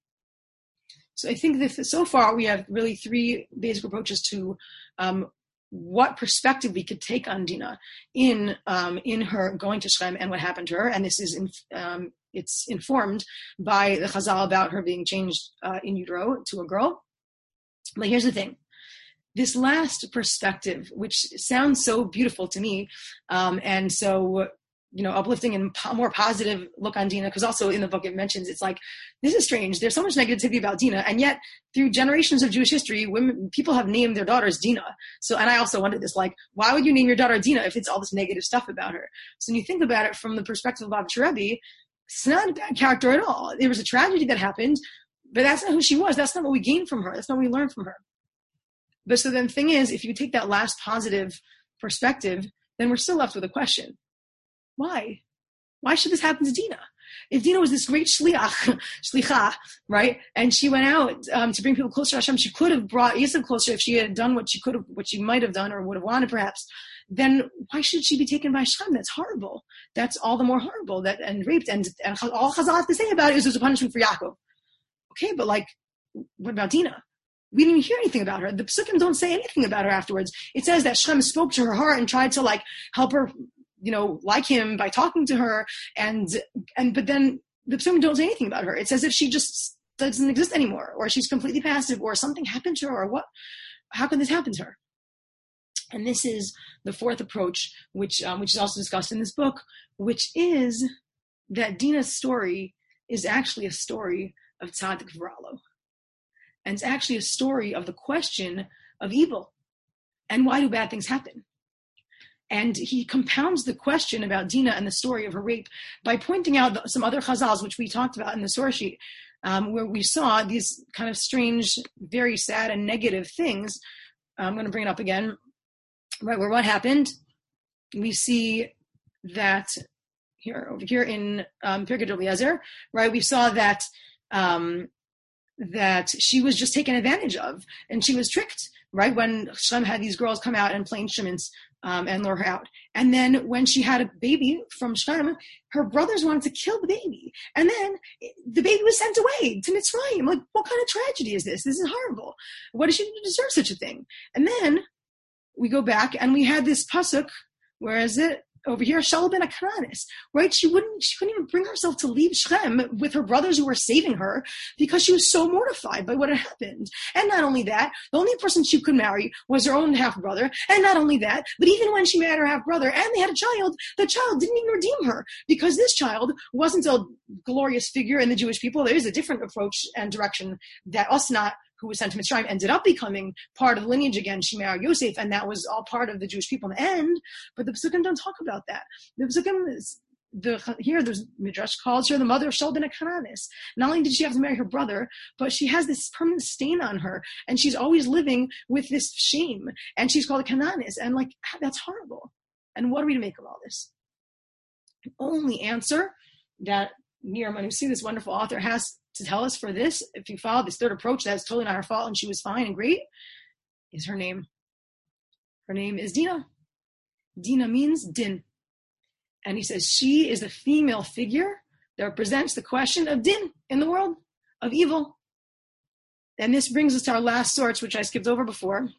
So I think that so far we have really three basic approaches to um, what perspective we could take on Dina in um, in her going to Shem and what happened to her. And this is in, um, it's informed by the Chazal about her being changed uh, in utero to a girl. But here's the thing. This last perspective, which sounds so beautiful to me, um, and so, you know, uplifting and po- more positive look on Dina, because also in the book it mentions, it's like, this is strange. There's so much negativity about Dina, and yet through generations of Jewish history, women, people have named their daughters Dina. So, and I also wondered this, like, why would you name your daughter Dina if it's all this negative stuff about her? So when you think about it from the perspective of Lubavitcher Rebbe, it's not a bad character at all. There was a tragedy that happened, but that's not who she was. That's not what we gained from her. That's not what we learned from her. But so then the thing is, if you take that last positive perspective, then we're still left with a question. Why? Why should this happen to Dina? If Dina was this great shliach, shlicha, right, and she went out um, to bring people closer to Hashem, she could have brought Esav closer if she had done what she could have, what she might have done or would have wanted, perhaps. Then why should she be taken by Shem? That's horrible. That's all the more horrible. That and raped, and, and all Chazal have to say about it is there's a punishment for Yaakov. Okay, but like, what about Dina? We didn't even hear anything about her. The Pesukim don't say anything about her afterwards. It says that Shem spoke to her heart and tried to like help her, you know, like him by talking to her, and and but then the Pesukim don't say anything about her. It's as if she just doesn't exist anymore, or she's completely passive, or something happened to her, or what? How can this happen to her? And this is the fourth approach, which um, which is also discussed in this book, which is that Dina's story is actually a story of Tzaddik V'Ralo. And it's actually a story of the question of evil and why do bad things happen. And he compounds the question about Dina and the story of her rape by pointing out some other chazals, which we talked about in the source sheet, um, where we saw these kind of strange, very sad and negative things. I'm going to bring it up again, right, where what happened, we see that here, over here in um, Pirkei Eliezer, right, we saw that um, that she was just taken advantage of, and she was tricked, right? When Shem had these girls come out and play instruments um, and lure her out. And then when she had a baby from Shem, her brothers wanted to kill the baby. And then the baby was sent away to Mitzrayim. Like, what kind of tragedy is this? This is horrible. What does she deserve such a thing? And then we go back and we had this pasuk, where is it? Over here, Shalom ben Akaranis, right? She wouldn't, she couldn't even bring herself to leave Shem with her brothers who were saving her because she was so mortified by what had happened. And not only that, the only person she could marry was her own half brother. And not only that, but even when she married her half brother and they had a child, the child didn't even redeem her because this child wasn't a glorious figure in the Jewish people. There is a different approach and direction that Osnat, who was sent to Mitzrayim, ended up becoming part of the lineage again. She married Yosef, and that was all part of the Jewish people in the end. But the Pesukim don't talk about that. The Pesukim is, the, here, there's Midrash calls her the mother of Shal ben Akaranis. Not only did she have to marry her brother, but she has this permanent stain on her, and she's always living with this shame, and she's called a Cananis, and like, that's horrible. And what are we to make of all this? The only answer that Miriam Manussi, this wonderful author, has to tell us for this, if you follow this third approach, that's totally not her fault and she was fine and great, is her name. Her name is Dina. Dina means din. And he says she is the female figure that represents the question of din in the world, of evil. And this brings us to our last source, which I skipped over before,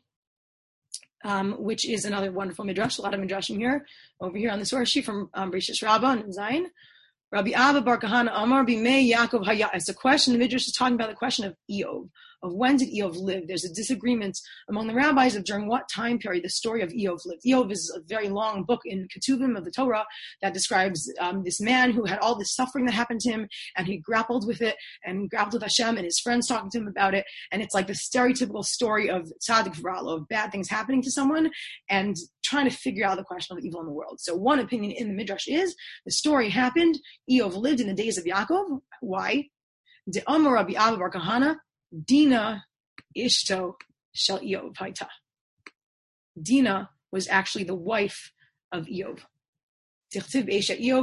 um, which is another wonderful midrash, a lot of midrashim here, over here on the source sheet from um, Bereshis Rabbah and Zion. Rabbi Abba Bar Kahana Amar Bimei Yaakov Haya. It's a question, the Midrash is talking about the question of Eov, of when did Eov live? There's a disagreement among the rabbis of during what time period the story of Eov lived. Eov is a very long book in Ketuvim of the Torah that describes um, this man who had all this suffering that happened to him, and he grappled with it, and grappled with Hashem, and his friends talking to him about it, and it's like the stereotypical story of Tzaddik V'Ralo, of bad things happening to someone, and trying to figure out the question of evil in the world. So one opinion in the Midrash is, the story happened, Eov lived in the days of Yaakov. Why? De Amar Rabbi Abba Bar Kahana, Dina Ishto Shel Eov Haita. Dina was actually the wife of Eov. There's a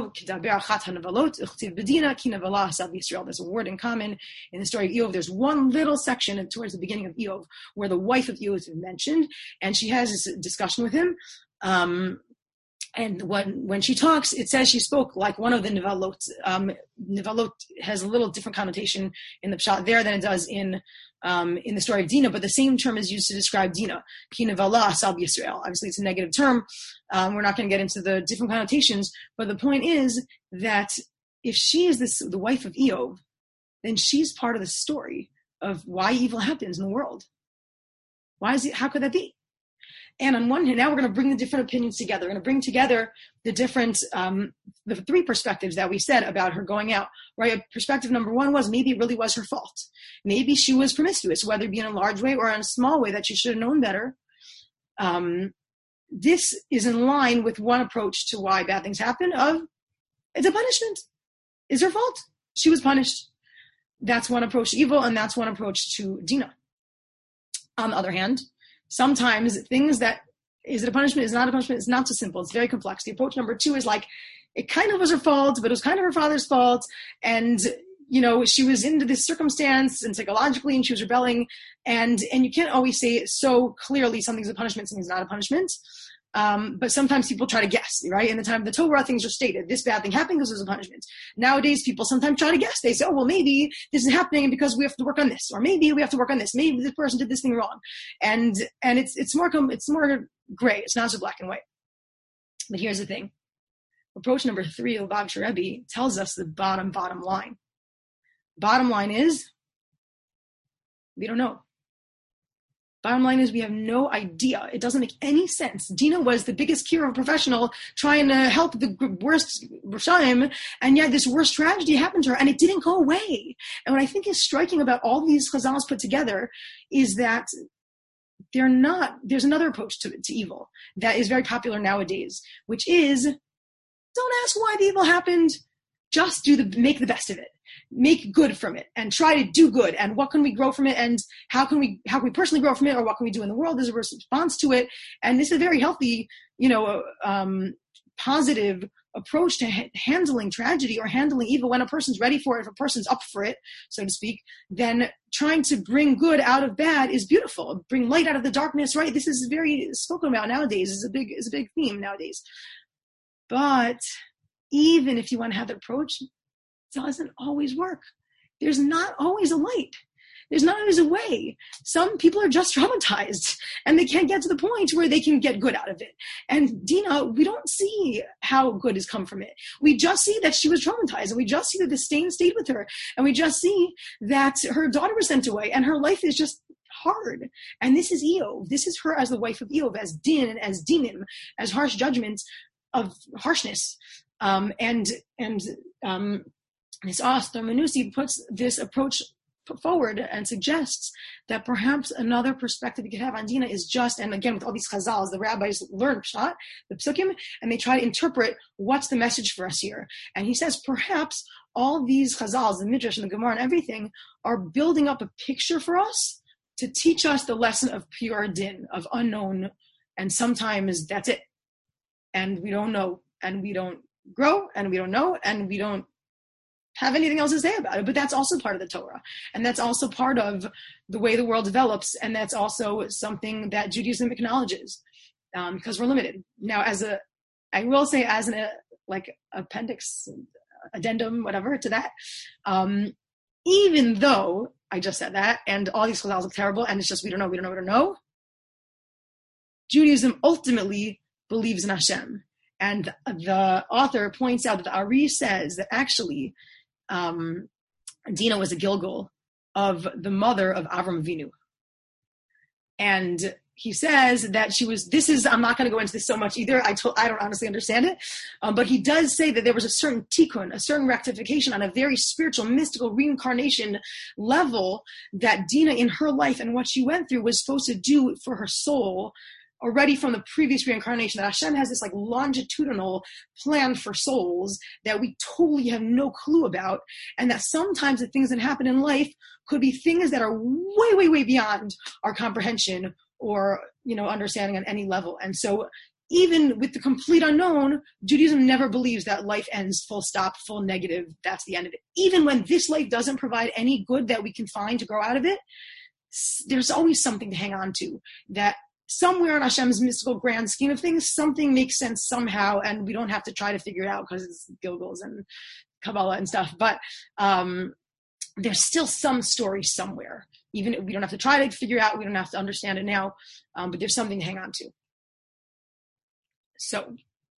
word in common in the story of Eov. There's one little section towards the beginning of Eov where the wife of Eov is mentioned, and she has this discussion with him. Um, and when when she talks, it says she spoke like one of the Nevalot. Um, Nevalot has a little different connotation in the Pshat there than it does in Um, in the story of Dinah, but the same term is used to describe Dinah. Ki nevala asal Yisrael. Obviously, it's a negative term. Um, we're not going to get into the different connotations, but the point is that if she is this, the wife of Eov, then she's part of the story of why evil happens in the world. Why is it? How could that be? And on one hand, now we're going to bring the different opinions together. We're going to bring together the different, um, the three perspectives that we said about her going out, right? Perspective number one was maybe it really was her fault. Maybe she was promiscuous, whether it be in a large way or in a small way that she should have known better. Um, this is in line with one approach to why bad things happen of, it's a punishment. It's her fault. She was punished. That's one approach to evil, and that's one approach to Dinah. On the other hand, sometimes things that, is it a punishment, is it not a punishment, it's not so simple. It's very complex. The approach number two is like, it kind of was her fault, but it was kind of her father's fault. And, you know, she was into this circumstance and psychologically, and she was rebelling. And, and you can't always say so clearly something's a punishment, something's not a punishment. Um, but sometimes people try to guess, right? In the time of the Torah, things are stated. This bad thing happened because it was a punishment. Nowadays, people sometimes try to guess. They say, oh, well, maybe this is happening because we have to work on this, or maybe we have to work on this. Maybe this person did this thing wrong. And, and it's, it's more, it's more gray. It's not so black and white. But here's the thing. Approach number three of Lubavitcher Rebbe tells us the bottom, bottom line. Bottom line is, we don't know. Bottom line is we have no idea. It doesn't make any sense. Dinah was the biggest Kirov professional trying to help the worst Rishaim, and yet this worst tragedy happened to her, and it didn't go away. And what I think is striking about all these chazals put together is that they're not, there's another approach to, to evil that is very popular nowadays, which is, don't ask why the evil happened, just do the, make the best of it. Make good from it and try to do good. And what can we grow from it? And how can we, how can we personally grow from it? Or what can we do in the world as a response to it? And this is a very healthy, you know, um, positive approach to ha- handling tragedy or handling evil. When a person's ready for it, if a person's up for it, so to speak, then trying to bring good out of bad is beautiful. Bring light out of the darkness, right? This is very spoken about nowadays. It's a big, it's a big theme nowadays. But even if you want to have that approach, it doesn't always work. There's not always a light. There's not always a way. Some people are just traumatized and they can't get to the point where they can get good out of it. And Dinah, we don't see how good has come from it. We just see that she was traumatized, and we just see that the stain stayed with her. And we just see that her daughter was sent away and her life is just hard. And this is Eov. This is her as the wife of Eov, as din, as dinim, as harsh judgments of harshness. Um, and, and, um, this author Manusi puts this approach forward and suggests that perhaps another perspective you could have on Dinah is just, and again with all these chazals, the rabbis learn pshat, the psukim, and they try to interpret what's the message for us here. And he says perhaps all these chazals, the midrash and the gemara and everything, are building up a picture for us to teach us the lesson of pure din, of unknown, and sometimes that's it. And we don't know, and we don't grow, and we don't know, and we don't have anything else to say about it. But that's also part of the Torah. And that's also part of the way the world develops. And that's also something that Judaism acknowledges, um, because we're limited. Now, as a, I will say as an, uh, like appendix, addendum, whatever to that, um, even though I just said that, and all these chazals look terrible, and it's just, we don't know, we don't know, we don't know. Judaism ultimately believes in Hashem. And the author points out that the Ari says that actually, Um, Dinah was a Gilgal of the mother of Avram Avinu. And he says that she was, this is, I'm not going to go into this so much either. I told, I don't honestly understand it. Um, but he does say that there was a certain tikkun, a certain rectification on a very spiritual, mystical reincarnation level that Dinah in her life and what she went through was supposed to do for her soul already from the previous reincarnation, that Hashem has this like longitudinal plan for souls that we totally have no clue about. And that sometimes the things that happen in life could be things that are way, way, way beyond our comprehension or, you know, understanding on any level. And so even with the complete unknown, Judaism never believes that life ends full stop, full negative. That's the end of it. Even when this life doesn't provide any good that we can find to grow out of it, there's always something to hang on to, that somewhere in Hashem's mystical grand scheme of things, something makes sense somehow, and we don't have to try to figure it out because it's Gilgals and Kabbalah and stuff. But um, there's still some story somewhere. Even if we don't have to try to figure it out, we don't have to understand it now, um, but there's something to hang on to. So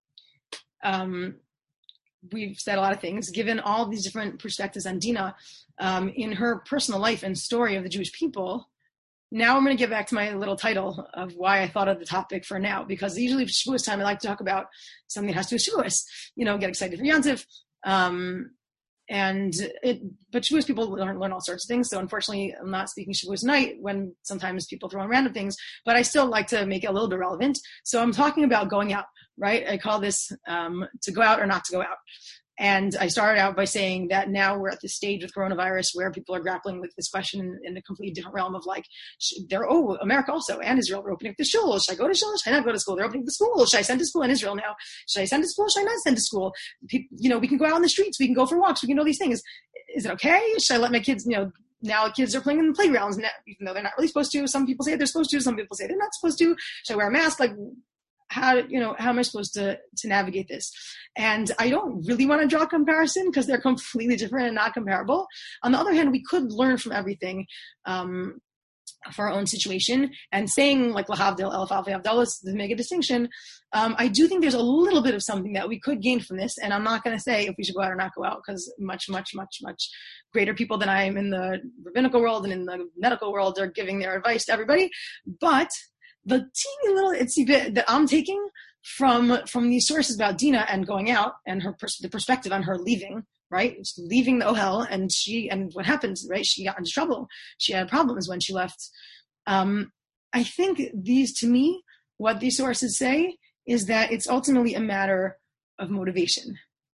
um, we've said a lot of things. Given all these different perspectives on Dina, um, in her personal life and story of the Jewish people, now I'm going to get back to my little title of why I thought of the topic for now, because usually for Shavuos time, I like to talk about something that has to do with Shavuos, you know, get excited for Yom Tov. Um, and it, but Shavuos people learn, learn all sorts of things. So unfortunately, I'm not speaking Shavuos night when sometimes people throw in random things, but I still like to make it a little bit relevant. So I'm talking about going out, right? I call this um, to go out or not to go out. And I started out by saying that now we're at this stage with coronavirus where people are grappling with this question in, in a completely different realm of like, they're, oh, America also and Israel, they're opening up the shul. Should I go to shul? Should I not go to school? They're opening the school. Should I send to school in Israel now? Should I send to school? Should I not send to school? People, you know, we can go out on the streets. We can go for walks. We can do all these things. Is it okay? Should I let my kids, you know, now kids are playing in the playgrounds, even though they're not really supposed to. Some people say they're supposed to. Some people say they're not supposed to. Should I wear a mask? Like, how, you know, how am I supposed to, to navigate this? And I don't really want to draw a comparison because they're completely different and not comparable. On the other hand, we could learn from everything, um, for our own situation, and saying like Lahavdil, Elif Alfi Havdalah to make a distinction. Um, I do think there's a little bit of something that we could gain from this. And I'm not going to say if we should go out or not go out, because much, much, much, much greater people than I am in the rabbinical world and in the medical world are giving their advice to everybody. But the teeny little itsy bit that I'm taking from from these sources about Dina and going out and her pers- the perspective on her leaving, right? She's leaving the Ohel, and she and what happened, right? She got into trouble. She had problems when she left. Um, I think these, to me, what these sources say is that it's ultimately a matter of motivation.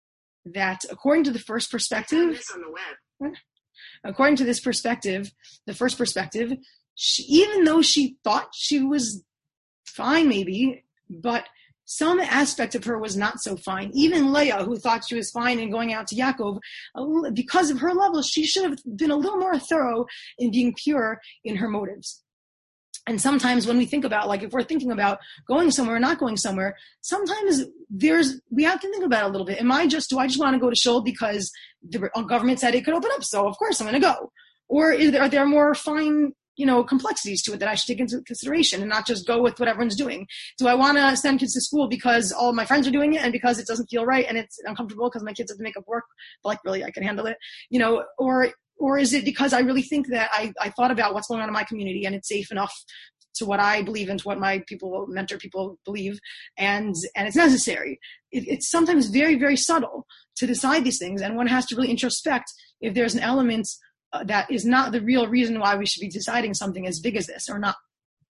That according to the first perspective, on the web. according to this perspective, the first perspective. She, even though she thought she was fine, maybe, but some aspect of her was not so fine. Even Leah, who thought she was fine in going out to Yaakov, because of her level, she should have been a little more thorough in being pure in her motives. And sometimes when we think about, like, if we're thinking about going somewhere or not going somewhere, sometimes there's, we have to think about it a little bit. Am I just, do I just want to go to shul because the government said it could open up? So of course I'm going to go. Or is there, are there more fine, you know, complexities to it that I should take into consideration and not just go with what everyone's doing? Do I want to send kids to school because all my friends are doing it and because it doesn't feel right and it's uncomfortable because my kids have to make up work, but like really I can handle it, you know, or, or is it because I really think that I, I thought about what's going on in my community and it's safe enough to what I believe and to what my people, mentor people believe, and, and it's necessary. It, it's sometimes very, very subtle to decide these things, and one has to really introspect if there's an element Uh, that is not the real reason why we should be deciding something as big as this or not.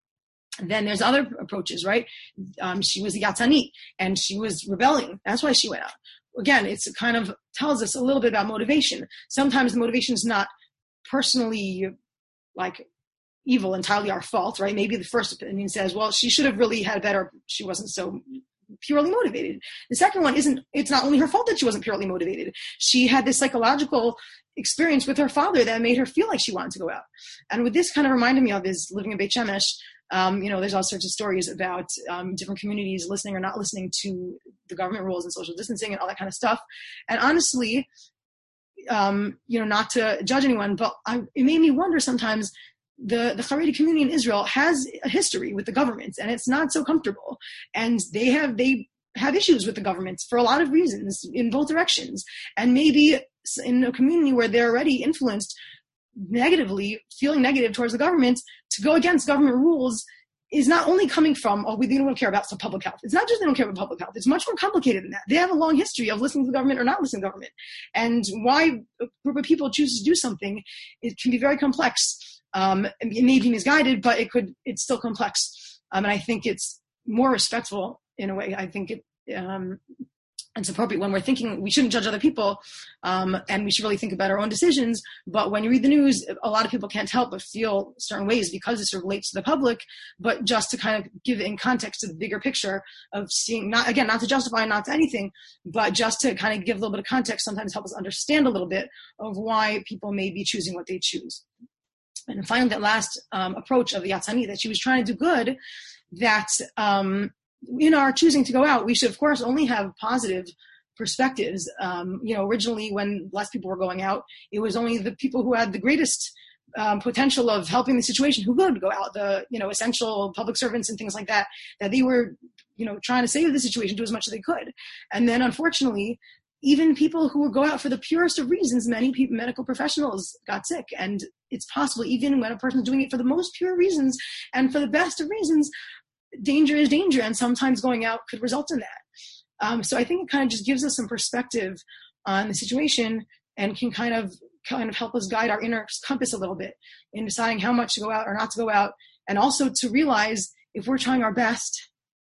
And then there's other approaches, right? Um, she was a Yatzanit and she was rebelling. That's why she went out. Again, it's kind of tells us a little bit about motivation. Sometimes the motivation is not personally like evil, entirely our fault, right? Maybe the first opinion says, well, she should have really had better, she wasn't so purely motivated. The second one isn't, it's not only her fault that she wasn't purely motivated. She had this psychological experience with her father that made her feel like she wanted to go out. And what this kind of reminded me of is living in Beit Shemesh. Um, you know, there's all sorts of stories about um, different communities listening or not listening to the government rules and social distancing and all that kind of stuff. And honestly, um, you know, not to judge anyone, but I, it made me wonder sometimes. The, the Haredi community in Israel has a history with the government, and it's not so comfortable. And they have they have issues with the government for a lot of reasons in both directions. And maybe in a community where they're already influenced negatively, feeling negative towards the government, to go against government rules is not only coming from, oh, we don't care about public health. It's not just they don't care about public health. It's much more complicated than that. They have a long history of listening to the government or not listening to the government. And why a group of people chooses to do something, it can be very complex. Um, it may be misguided, but it could, it's still complex. Um, and I think it's more respectful in a way. I think it, um, it's appropriate when we're thinking we shouldn't judge other people, um, and we should really think about our own decisions. But when you read the news, a lot of people can't help but feel certain ways because it relates to the public. But just to kind of give it in context to the bigger picture of seeing, not again, not to justify, not to anything, but just to kind of give a little bit of context, sometimes help us understand a little bit of why people may be choosing what they choose. And finally, that last um, approach of the Yatzani, that she was trying to do good, that um, in our choosing to go out, we should, of course, only have positive perspectives. Um, you know, originally when less people were going out, it was only the people who had the greatest um, potential of helping the situation who would go out, the, you know, essential public servants and things like that, that they were, you know, trying to save the situation, do as much as they could. And then, unfortunately, even people who would go out for the purest of reasons, many people, medical professionals got sick. And it's possible, even when a person's doing it for the most pure reasons and for the best of reasons, danger is danger, and sometimes going out could result in that. Um, so I think it kind of just gives us some perspective on the situation and can kind of kind of help us guide our inner compass a little bit in deciding how much to go out or not to go out, and also to realize if we're trying our best,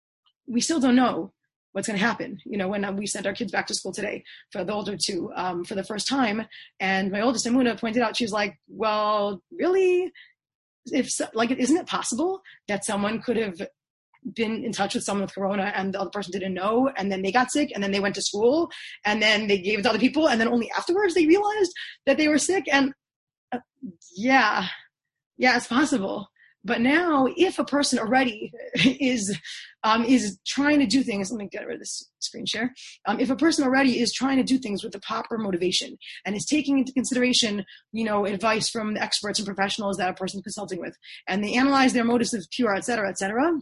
we still don't know what's going to happen. You know, when we sent our kids back to school today, for the older two, um, for the first time, and my oldest, Amuna, pointed out, she was like, well, really? If so, like, isn't it possible that someone could have been in touch with someone with corona and the other person didn't know, and then they got sick, and then they went to school, and then they gave it to other people, and then only afterwards they realized that they were sick? And uh, yeah, yeah, it's possible. But now, if a person already is um, is trying to do things, let me get rid of this screen share. Um, if a person already is trying to do things with the proper motivation and is taking into consideration, you know, advice from the experts and professionals that a person's consulting with, and they analyze their motives as pure, et cetera, et cetera,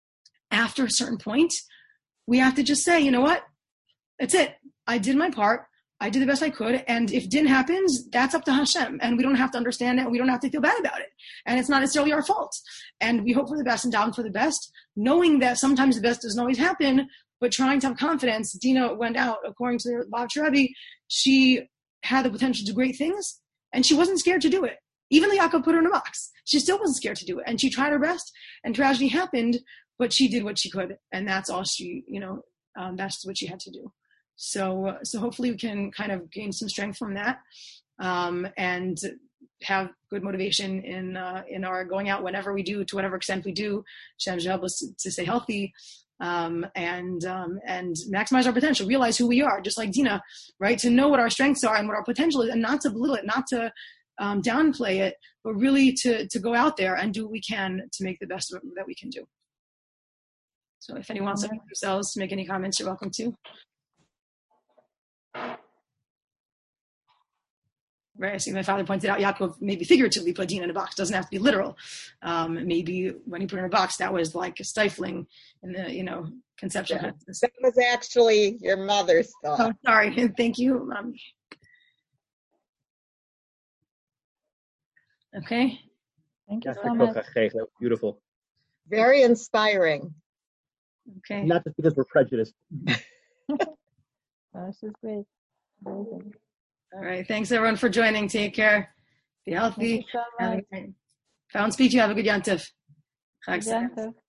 after a certain point, we have to just say, you know what? That's it. I did my part. I did the best I could. And if it didn't happen, that's up to Hashem. And we don't have to understand it. We don't have to feel bad about it. And it's not necessarily our fault. And we hope for the best and down for the best, knowing that sometimes the best doesn't always happen, but trying to have confidence. Dina went out, according to the Lubavitcher Rebbe, she had the potential to do great things, and she wasn't scared to do it. Even the Yaakov put her in a box. She still wasn't scared to do it. And she tried her best, and tragedy happened, but she did what she could. And that's all she, you know, um, that's what she had to do. So, so hopefully we can kind of gain some strength from that, um, and have good motivation in uh, in our going out whenever we do, to whatever extent we do. Hashem should help us to, to stay healthy, um, and um, and maximize our potential. Realize who we are, just like Dina, right? To know what our strengths are and what our potential is, and not to belittle it, not to um, downplay it, but really to to go out there and do what we can to make the best of it that we can do. So, if anyone wants to unmute themselves to make any comments, you're welcome to. Right, I see my father pointed out Yaakov maybe figuratively put Dina in a box. Doesn't have to be literal. Um, maybe when he put her in a box, that was like stifling in the, you know, conception. Yeah, that was actually your mother's thought. Oh, sorry. Thank you, Mom. Okay. Thank you so much. That was beautiful. Very inspiring. Okay. Not just because we're prejudiced. Oh, this is great. Amazing. All right. Thanks, everyone, for joining. Take care. Be healthy. Thank you so much. If I don't speak to you, have a good Yom Tov. Good Yom Tov.